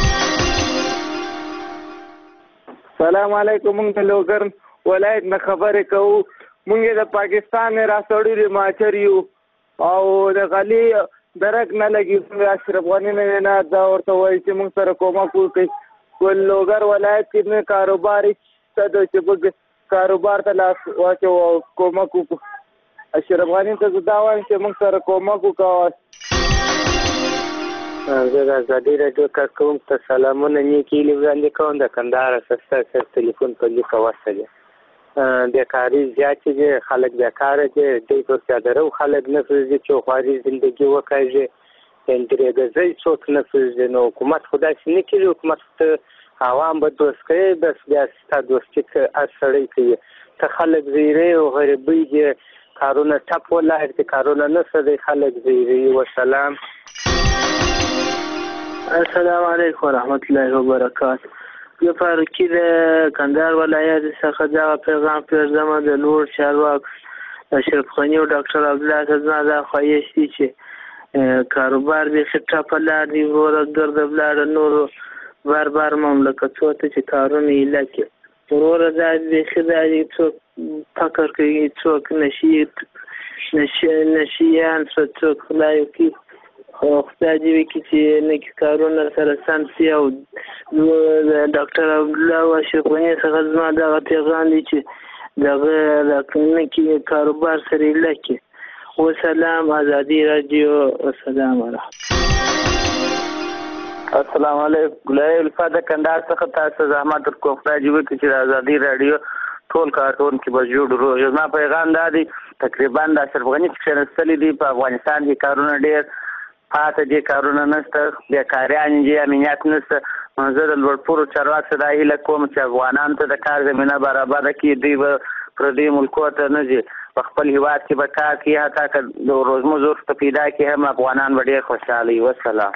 سلام علیکم. موږ د لوګر ولایت نه خبرې کوو. موږ د پاکستان نه راستړي ماچر یو او د غلي درک نه لګي. اشرف غني نه نه دا ورته وایي چې موږ سره کومک وکړي. ول لوګر ولایت کې نه کاروبار څه د چې کاروبار ته لاس واچو او کومک وکړو. اشرف غني ته دا وایم چې موږ سره کومک وکړو. زه د ازادي راډیو کارکوونکو ته سلامونه نیکې هیلې وړاندې کوم. د کندهار اساسي سر ټلیفون په لیکه وصل بیکاري زیاتې دي. خلک بیکاره دي. دوی په چادرو خلک نه پرېږدي چې خواري زندګي وکړي. انتریګزۍ څوک نه پرېږدي. نو حکومت خو داسې نه کړي. حکومت ته عوام به دوست کوي. بس بیا ستا دوستي که هر سړی کوي. ته خلک زیری او غریبۍ دي. کارونه ټپ ولاړ دي. کارونه نشته دی. خلک زیری. وسلام. السلام علیکم ورحمت الله وبرکاته. زه فاروقي د کندهار ولایت څخه دغه پیغام پرېږدم. د لوړ چارواکو اشرف غني او ډاکټر عبدالله ته زما دا خواهش دی چې کاروبار بیخي ټپ ولاړ دي. وروره ګرده ولاړه نورو بار بار مملکتونو ته چې کارونه یې لکې. وروره دا بیخي دا دي څوک فکر کوي. څوک نشي نشیان څوک څوک خدای وکړي. خو خدای دې وکړي چې نکي کارونه سره سم سي. او د ډاکټر عبدالله او اشرف غني څخه زما دغه پیغام دی چې دغه نکي کاروبار سره یې لکې. وسلام. ازادي راډیو. وسلام علیکم. السلام علیکم. ګلای الفاظ کندهار څخه تاسو زحمت ورکوم. خدای دې وکړي چې د ازادي راډیو ټول کارکونکي به جوړ وروغ. زما پیغام دا دی تقریبا د اشرف غني چې کښېنستلي دي په افغانستان کې کارونه ډېر پاته دي. کارونه نشته. بیکاریان دي. امنیت نشته. زه د لوړپوړو چارواکو څخه دا هیله کوم چې افغانانو ته د کار زمینه برابره کړي. دوی به پردي ملکونو ته نه ځي. په خپل هیواد کې به کار کوي. حتی که د روزمزور ته پیدا کړي هم افغانان به ډېر خوشحاله وي. وسلام.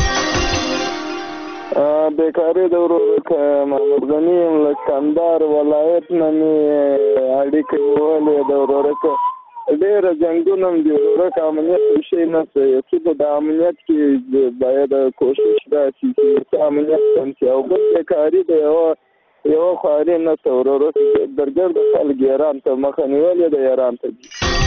بیکاري د ورور محمد غني له کندهار ولایت نه مې اړیکې نیولې. د ورور ډېر جنګونه هم دي. ورور امنیت شی نشته. چې د امنیت کې باید کوشش راشي چې امنیت کم شي. او بل بیکاري د یوه یوه خواري نشته. ورور درګرد خلک ایران ته مخه نیولې ده. ایران ته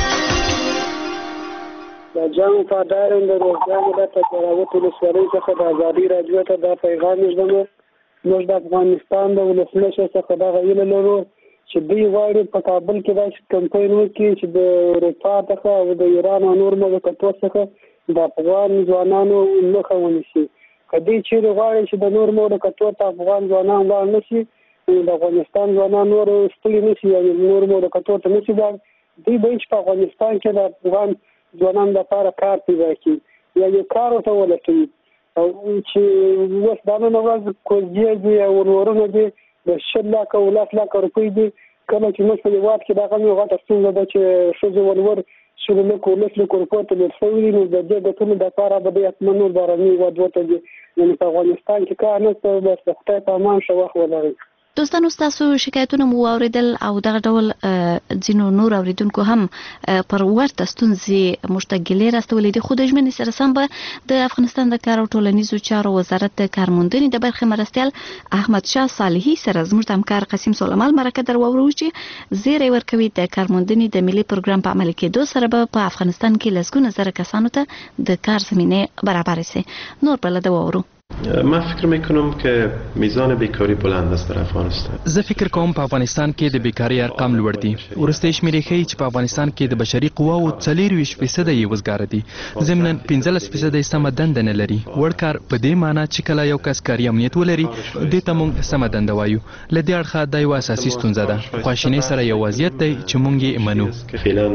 د جنګ وفادار د روزګان د تجارت ولسوالۍ څخه د ازادي راډیو ته دا پیغام ږدم. موږ د افغانستان د ولسمشر څخه دغه هیله لرو چې دوی غواړي په کابل کې داسې کمپاین وکړي چې د اروپا څخه او د ایران او نور مملکتونو څخه د افغان ځوانانو مخه ونیسي. که دوی چیرې غواړي چې د نور مملکتونو ته افغان ځوانان لاړ نه شي، د افغانستان ځوانان نور ستړي نه شي یا نور مملکتونو ته نه شي لاړ، دوی به چې په افغانستان کې د افغان ځوانانو لپاره کار پیدا کړي یا یو کار ورته ولټوي. او چې اوس دا نن ورځ کوزدې دي او ورورونه دي د شل لاکه او لس لاکه روپۍ دي. کله چې موږ په هېواد کې دغه یو غټه ستونزه ده چې ښځې ولور شل لکو لس لکو روپیو ته لېږ شوي دي. نو د دې د ټولو دپاره به دوی حتما نور بهرني هېوادونو ته ځي. یعنې په افغانستان کې کار نشته. بس د خدای په امان ښه وخت ولرئ. دوستانو ستاسو شکایتونه مو واوریدل او دغه ډول ځینو نور اوریدونکو هم پر ورته ستونزې موږ ته ګیلې راستولې دي. خو د ژمنې سره سم به د افغانستان د کار او ټولنیزو چارو وزارت د کارموندنې د برخې مرستیال احمد شاه صالحي سره زموږ د همکار قسیم سلیمان مرکه در واورو چې زیری ورکوي د کارموندنې د ملي پروګرام په عملي کېدو سره به په افغانستان کې لسګونه زره کسانو ته د کار زمینه برابر شي. نور بل د واورو من فکر میکنم که میزان بیکاری بلند است در افغانستان. زه فکر کوم په افغانستان کې د بیکاری ارقام لوړ دي. ورسته شمیرې ښیي چې په افغانستان کې د بشري قواو څلورویشت فیصده یې وزګاره دي. ضمناً پنځلس فیصده یې سمه دنده نه لري. وړ کار په دې معنی چې کله یو کس کاري امنیت ولري دې ته موږ سمه دنده وایو. له دې اړخه دا یوه اساسي ستونزه ده. خواشینۍ سره یو وضعیت دی چې موږ یې منو. فعلا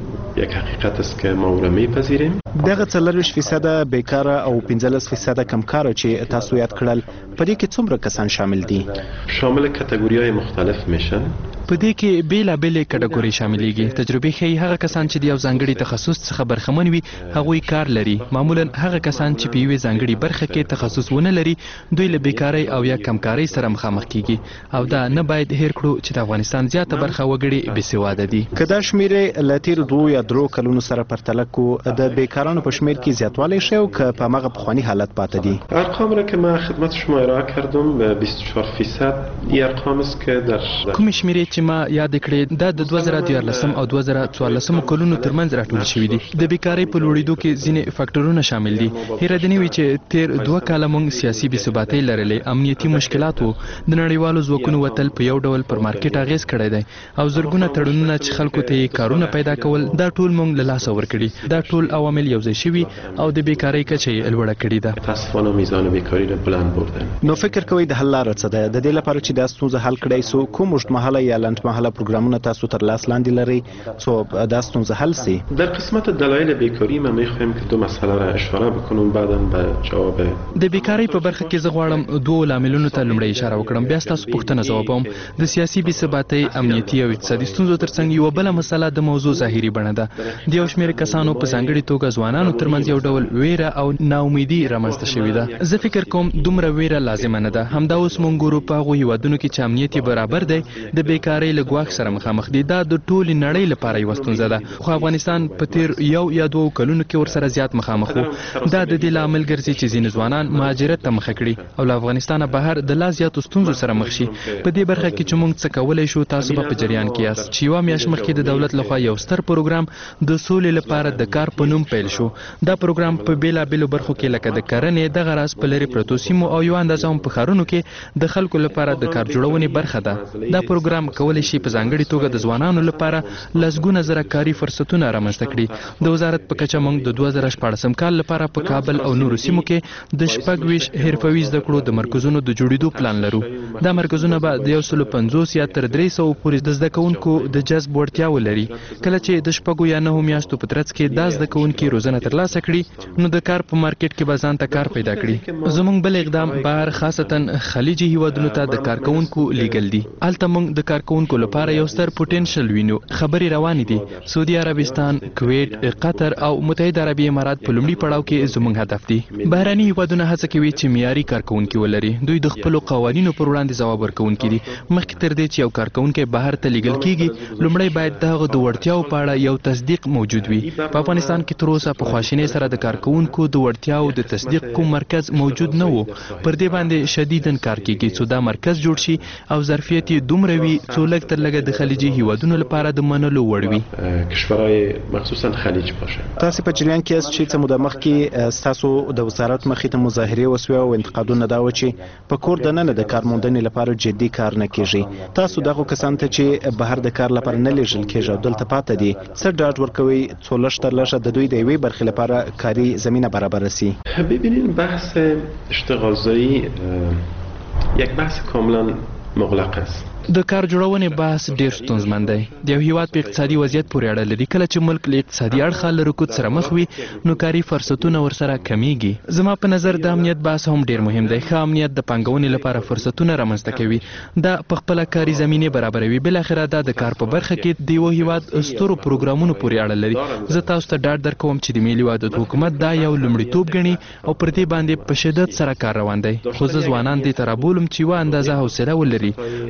یک حقیقت است که ما او را میپذیریم. دغه څلورویشت فیصده بیکاره او پنځلس فیصده کمکاره چې تاسو یاد کړل په دې کې څومره کسان شامل دي؟ شامل کټګوری‌های مختلف میشن. په دې کې بیلابېلې کټګوري شاملېږي. تجربې ښیي هغه کسان چې د یو ځانګړي تخصص څخه برخمن وي هغوی کار لري. معمولا هغه کسان چې په یوې ځانګړي برخه کې تخصص ونه لري دوی له بیکارۍ او یا کمکارۍ سره مخامخ کیږي او دا نه باید هیر کړو چې د افغانستان زیاته برخه وګړي بېسواده دي. که دا شمیرې له تېرو دوو یا درو کلونو سره پرتله کړو د بیکارانو په شمیر کې زیاتوالی شوی او که په هماغه پخواني حالت پاتې دي؟ ارقام را که من خدمت شما ارائه کردم به بیست و چهار فیصد این ارقام است که در کومې شمیرې چې ما یاد کړې دا د دوه زره دیارلسم او دوه زره څوارلسم کلونو ترمنځ راټول شوي دي. د بیکارۍ په لوړېدو کې ځینې فاکټورونه شامل دي. هیره دې نه وي چې تیر دوه کاله موږ سیاسي بې ثباتۍ لرلې، امنیتي مشکلات وو، د نړیوالو ځواکونو وتل په یو ډول پر مارکیټ اغېز کړی دی او زرګونه تړونونه چې خلکو ته یې کارونه پیدا کول دا ټول موږ له لاسه ورکړي. دا ټول عوامل یوځای شوي او د بیکارۍ کچه یې لوړه کړې ده. متاسفانه میزان بیکاری را بلند بردن. نو فکر کوئ د حل لاره څه ده؟ د دې لپاره چې دا ستونزه حل کړئ سو کوم اوږدمهاله یا لنډمهاله پروګرامونه تاسو تر لاس لاندې لري څو دا ستونزه حل سي؟ در قسمت دلایل بیکاری ما میخوایم که دو مسئله را اشاره بکنم بعداً به جواب. د بیکاری په برخه کې زه غواړم دوه لاملونو ته لومړی اشاره وکړم، بیا ستاسو پوښتنه ځوابوم. د سیاسي بې ثباتۍ، امنیتي او اقتصادي ستونزو ترڅنګ یوه بله مسله د موضوع ظاهري بڼه ده. د یو شمېر کسانو په ځانګړې توګه ځوانانو ترمنځ یو ډول ویره او ناامیدي رامنځته شوې ده. زه فکر کوم دومره ویره لازمه نه ده. همدا اوس موږ ګورو په هغو هیوادونو کې چې امنیت یې برابر دی د بیکارۍ له ګواښ سره مخامخ دي. دا د ټولې نړۍ لپاره یوه ستونزه ده، خو افغانستان په تیر یو یا دوو کلونو کې ورسره زیات مخامخ و. دا د دې لامل ګرځي چې ځینې ځوانان مهاجرت ته مخه کړي او له افغانستانه بهر د لا زیاتو ستونزو سره مخ شي. په دې برخه کې چې موږ څه کولی شو تاسو به په جریان کې یاست چې یوه میاشت مخکې د دولت لخوا یو ستر پروګرام د سولې لپاره د کار په نوم پیل شو. دا پروګرام په بیلابېلو برخو کې لکه د کرنې، دغه راز په لرې پرتو سیمو او یو اندازه هم په ښارونو کې د خلکو لپاره د کار جوړونې برخه ده. دا پروګرام کولی شي په ځانګړې توګه د ځوانانو لپاره لسګونه زره کاري فرصتونه رامنځته کړي. د وزارت په کچه موږ د دوه زره شپاړسم کال لپاره په کابل او نورو سیمو کې د شپږ ویشت حرفوي زده کړو د مرکزونو د جوړېدو پلان لرو. دا مرکزونه به د یو سلو پنځوس یا تر درې سوو پورې د زده کوونکو د جذب وړتیا ولري. کله چې د شپږو یا نهو میاشتو په ترڅ کې دا زده کوونکي روزنه ترلاسه کړي نو د کار په مارکیټ کې به ځان ته کار پیدا کړي. زموږ بل اقدام بهر خاصتا خلیجي هیوادونو ته د کارکوونکو لیږل دي. هلته موږ د کارکوونکو لپاره یو ستر پوټنشل وینو. خبرې روانې دي. سعودي عربستان، کویت، قطر او متحده عربي امارات په لومړي پړاو کې زموږ هدف دي. بهرني هیوادونه هڅه کوي چې معیاري کارکوونکي ولري. دوی د خپلو قوانینو پر وړاندې ځواب ورکوونکي دي. مخکې تر دې چې یو کارکوونکی بهر ته لیږل کیږي لومړی باید د هغه د وړتیاو په اړه یو تصدیق موجود وي. په افغانستان کې تر اوسه په خواشینۍ سره د کارکوونکو د وړتیاو د تصدیق کوم مرکز موجود نه و. پر دې باندې شدیداً کار کیږي څو دا مرکز جوړ شي او ظرفیت یې دومره وي څو لږ تر لږه د خلیجي هیوادونو لپاره د منلو وړ وي. کشورهای مخصوصا خلیج باشه. تاسو په جریان کې یاست چې څه موده مخکې تاسو د وزارت مخې ته مظاهرې وسوې او انتقادونه دا و چې په کور دننه د کار موندنې لپاره جدي کار نه کیږي. تاسو دغه کسان ته چې بهر د کار لپاره نه لیږل کیږي او دلته پاتې دي څه ډاډ ورکوي څو لږ تر لږه د دوی د یوې برخې لپاره کاري زمینه برابره سي؟ ببینید بحث اشتغالزایی یک بحث کاملا مغلق است. د کار جوړونې بحث ډیر ستونزمن دی. د یو هیواد په اقتصادي وضعیت پورې اړه لري. کله چې ملک له اقتصادي اړخه له رکود سره مخ وي نو کاري فرصتونه ورسره کمیږي. زما په نظر د امنیت بحث هم ډیر مهم دی. ښه امنیت د پانګونې لپاره فرصتونه رامنځته کوي. دا په خپله کاري زمینې برابروي. بالاخره دا د کار په برخه کې د یو هیواد سترو پروګرامونو پورې اړه لري. زه تاسو ته ډاډ درکوم چې د ملي وحدت حکومت دا یو لومړیتوب ګڼي او پر دې باندې په شدت سره کار روان دی. خو زه ځوانان دې ته رابولم چې یوه اندازه حوصله ولري او هیله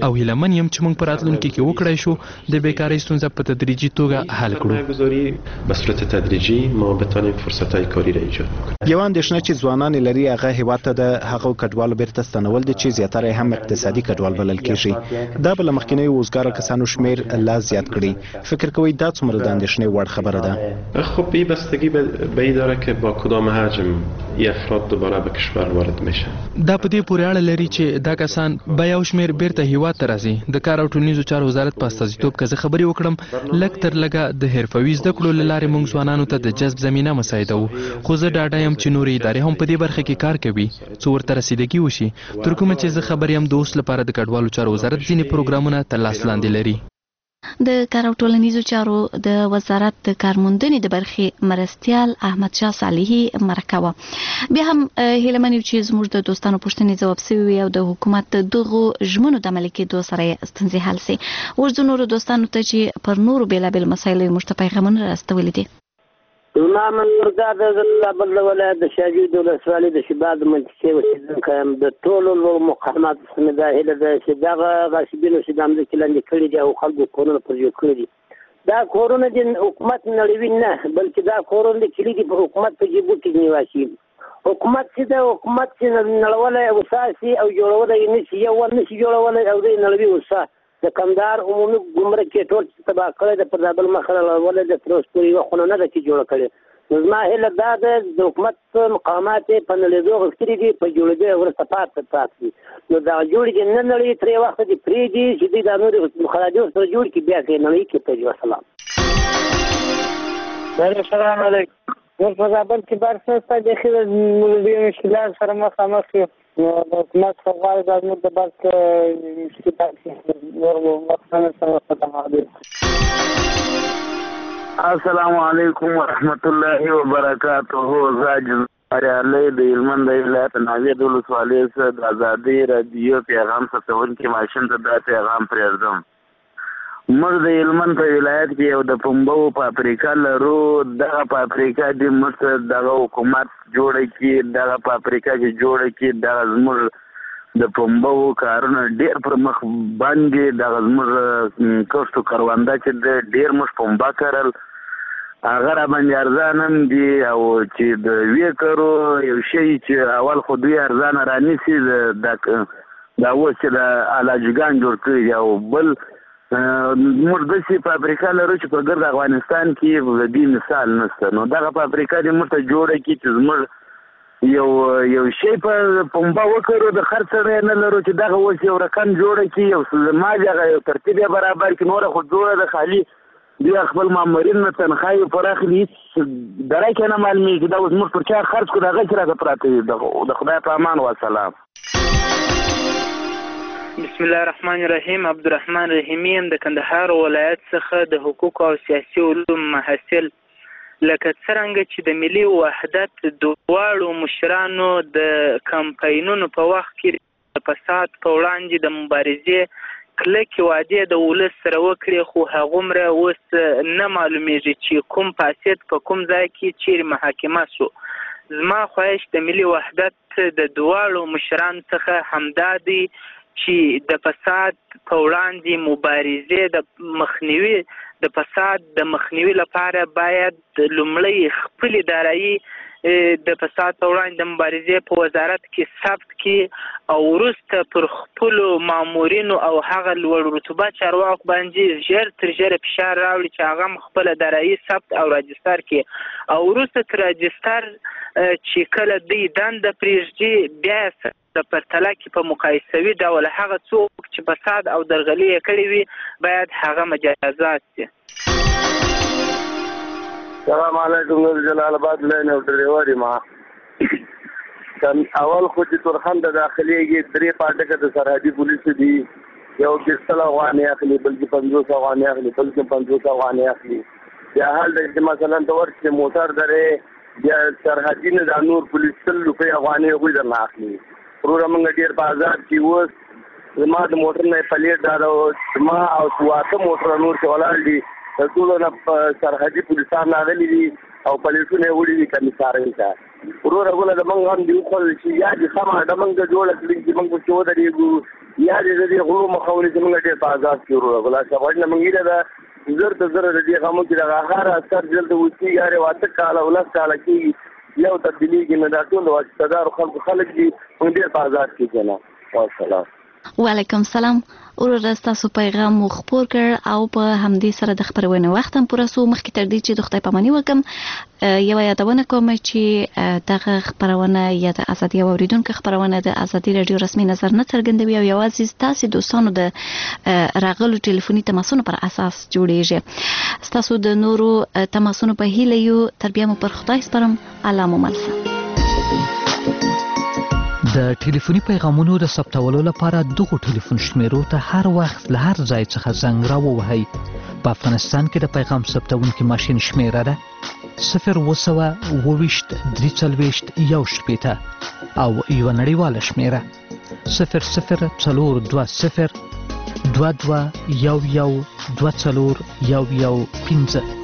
هیلهمن یم چې موږ په راتلونکي کې وکړای شو د بیکاری ستونزه په تدریجي توګه حل کړو. به صورت تدریجی ما بتانیم فرصتای کاری را ایجاد کنیم. یو اندېښنه چې ځوانان لري هغه هیواد ته د هغو کډوالو بیرته ستنول دي چې زیاتره هم اقتصادي کډوال بلل کېږي. دا به له مخکینیو وزګارو کسانو شمیر لا زیات کړي. فکر کوئ دا څومره د اندېښنې وړ خبره ده؟ خب این بستگی به این داره که با کدام حجم ای افراد دوباره به کشور وارد میشن. دا په دې پورې اړه لري چې دا کسان به یو شمیر بیرته هیواد ته راځي. د کار او ټولنیزو چارو وزارت په استازیتوب کې خبرې وکړم. لږ تر لږه د حرفوي زده کړو له لارې موږ ځوانانو ته د جذب زمینه مساعده وو. خو زه ډاډه یم چې نورې ادارې هم په دې برخه کې کار کوي څو ورته رسیدګي وشي. تر کومه چې زه خبر یم د اوس لپاره د کډوالو چارو وزارت ځینې پروګرامونه تر لاس لاندې لري. د کار او ټولنیزو چارو د وزارت د کارموندنې د برخې مرستیال احمد شاه صالحي مرکه. بیا هم هیلمن یو چې زموږ د دوستانو پوښتنې ځواب شوي او د حکومت دغه ژمنو د عملي کېدو سره ستونزې حل سي. ورځو نورو دوستانو ته چې پر نورو بیلابیل مسایلو موږ ته پیغامونه راستولي دي. ما من ورګار د زابل ولایت د شاجوی د ولسوالۍ د شباب منطقې اوسېدونکی یم. د ټولو لوړ مقامات څخه دا هیله ده چې دغه غاصبینو چې د همدې لاندې کړي دي او خلکو کورونه پر جوړ کړي دي. دا کورونه د حکومت نړوي نه بلکې دا کورونه د کلي دي په حکومت په جیبو کې نیواسي. حکومت چې د حکومت چې نړولی وساسي او جوړولی یې نشي یو ور نشي جوړولی او دی نړوي وسا. د کندهار عمومي ګمرک کې ټول تباه کړی د پر زابل مخه راولې د ترانسپورټ یوه خونه نه ده چې جوړه کړې. نو زما هیله دا ده د حکومت مقامات یې په نړېدو غوښتلي دي په جوړېدو وروسته پاتې پاتې دي. نو دغه جوړې چې نه نړوي ترې وخته دې پرېږدي چې دوی دا نورې خراجو سره جوړ کړي بیا که یې نړوي کړي. ته وسلام. السلام علیکم. موږ په زابل کې بار څه بیخي د ډېرو مشکلاتو سره مخامخ یو. نو د حکومت څخه غواړي دا زموږ د برق مشکلات نور مخکنه سره ختم دي. السلام علیکم ورحمت الله وبرکاته. زاجز اریالی د هلمند د ولایت ناوې د ولسوالۍ څخه د ازادۍ راډیو پیغام ثبتونکي ماشین ته دا پیغام پرېږدم. موږ د هلمند په ولایت کې یو د پنبو فابریکه لرو. دغه فابریکه دې موږ دغه حکومت جوړه کړي. دغه فابریکه چې جوړه کړي دغه زموږ د پنبو کارونه ډېر پر مخ باندې دغه زموږ کښتو کرونده چې د ډېر موږ پنبه کرل هغه را باندې ارزان هم دي او چې د وې کرو یو شی چې اول خو دوی ارزانه رانیسي دا اوس چې د علاجګان جوړ کړي دي او بل موږ داسې فابریکه لرو چې په ګرد افغانستان کې د دې مثال نشته. نو دغه فابریکه دې موږ ته جوړه کړي چې زموږ یو یو شی په پنبه وکړو د خرڅ سره نه لرو چې دغه اوس یو رقم جوړه کړي یو ما دغه یو ترتیب یې برابر کړي. نوره خو جوړه د خالي دوی خپل مامورین نه تنخواهې پر اخلي هېڅ درکې نه معلومېږي. دا اوس موږ پر چا خرڅ کړو هغه چې راته پراته دي. د خدای په امان وسلام. بسم الله الرحمن الرحیم. عبدالرحمن رحیمی یم د کندهار ولایت څخه د حقوق او سیاسي علوم محصل. لکه څرنګه چې د ملي وحدت دواړو مشرانو د کمپاینونو په وخت کې د فساد په وړاندې د مبارزې کلکې وعدې د ولس سره وکړې خو هغومره اوس نه معلومیږي چې کوم فاسد په کوم ځای کې چیرې محاکمه سو. زما خواهش د ملي وحدت د دواړو مشرانو څخه همدا دی چې د فساد په وړاندې مبارزې د مخنیوي د فساد د مخنیوي لپاره باید لومړی خپل ادارایي د فساد په وړاندې د مبارزې په وزارت کې ثبت کړي او وروسته پر خپلو مامورینو او هغه لوړ رتبه چارواکو باندې ژر تر ژره فشار راوړي چې هغه هم خپل ادارایي ثبت او راجستر کړي او وروسته تر راجستر چې کله دوی دنده پرېږدي بیا یې د پرتله کې په مقایسوي ډول هغه څوک چې فساد او درغلي یې کړې وي باید هغه مجازات شي. سلام علیکم. نور جلال آباد لاین او ډریور یم. اول خو چې تورخم د داخليږي درې پاټکه د سرحدي پولیسو دي. یو کیسل افغاني اخلي بلکې پنځوس افغاني اخلي بلکې پنځوس افغاني اخلي. بیا حال د چې مثلا د ورته موټر درې بیا سرحدي نه د نور پولیس سل روپۍ افغاني غوي درنه اخلي. ورور موږ ډیر په آزاد کې اوس زما د موټر نه پلیټ دا ما او واته موټر نور چې ولاړ دي ټول نه سرحدي پولیسان راغلي دي او پلیټونه وړي دي کمیسارین ته. ورور غوله د موږ هم دی خو چې یا د سما د موږ جوړ کړی چې موږ څه ودرېږو یا دې د غلو مخاولي چې موږ ډېر په آزاد کې ورو غلا شوړ نه موږ دا زر د زر د دې غمو چې د هر اثر جلد وسی غاره واته کاله ولس کاله کې یو تبدیلی کې نه دا ټول واستدار خلک خلک دي موږ ډېر په آزاد کې کنه والسلام. وعلیکم سلام. ورور تاسو پیغام مو خپور کړ او په همدې سره د خبرونه وخت هم پوره سو. مخکې تر دې چې د خدای پاماني وکم یو یادونه کوم چې دغه خبرونه یا د ازادي اوریدونکو خبرونه د ازادي رادیو رسمي نظر نه څرګندوي او یوازې تاسو دوستانو د راغلو ټلیفوني تماسونو پر اساس جوړیږي. تاسو د نورو تماسونو په هیله یو تربیه مو پر خدای سپارم. الله مو ملسه. د ټلیفوني پیغامونو د ثبتولو لپاره دغه ټلیفون شمیرو ته هر وخت له هر ځای څخه زنګ راووهئ. په افغانستان کې د پیغام ثبتونکي ماشین شمیره ده صفر اوه سوه اوه ویشت درې څلوېښت یو شپېته او یوه نړیواله شمیره صفر صفر څلور دوه صفر دوه دوه یو یو دوه څلور یو یو پنځه.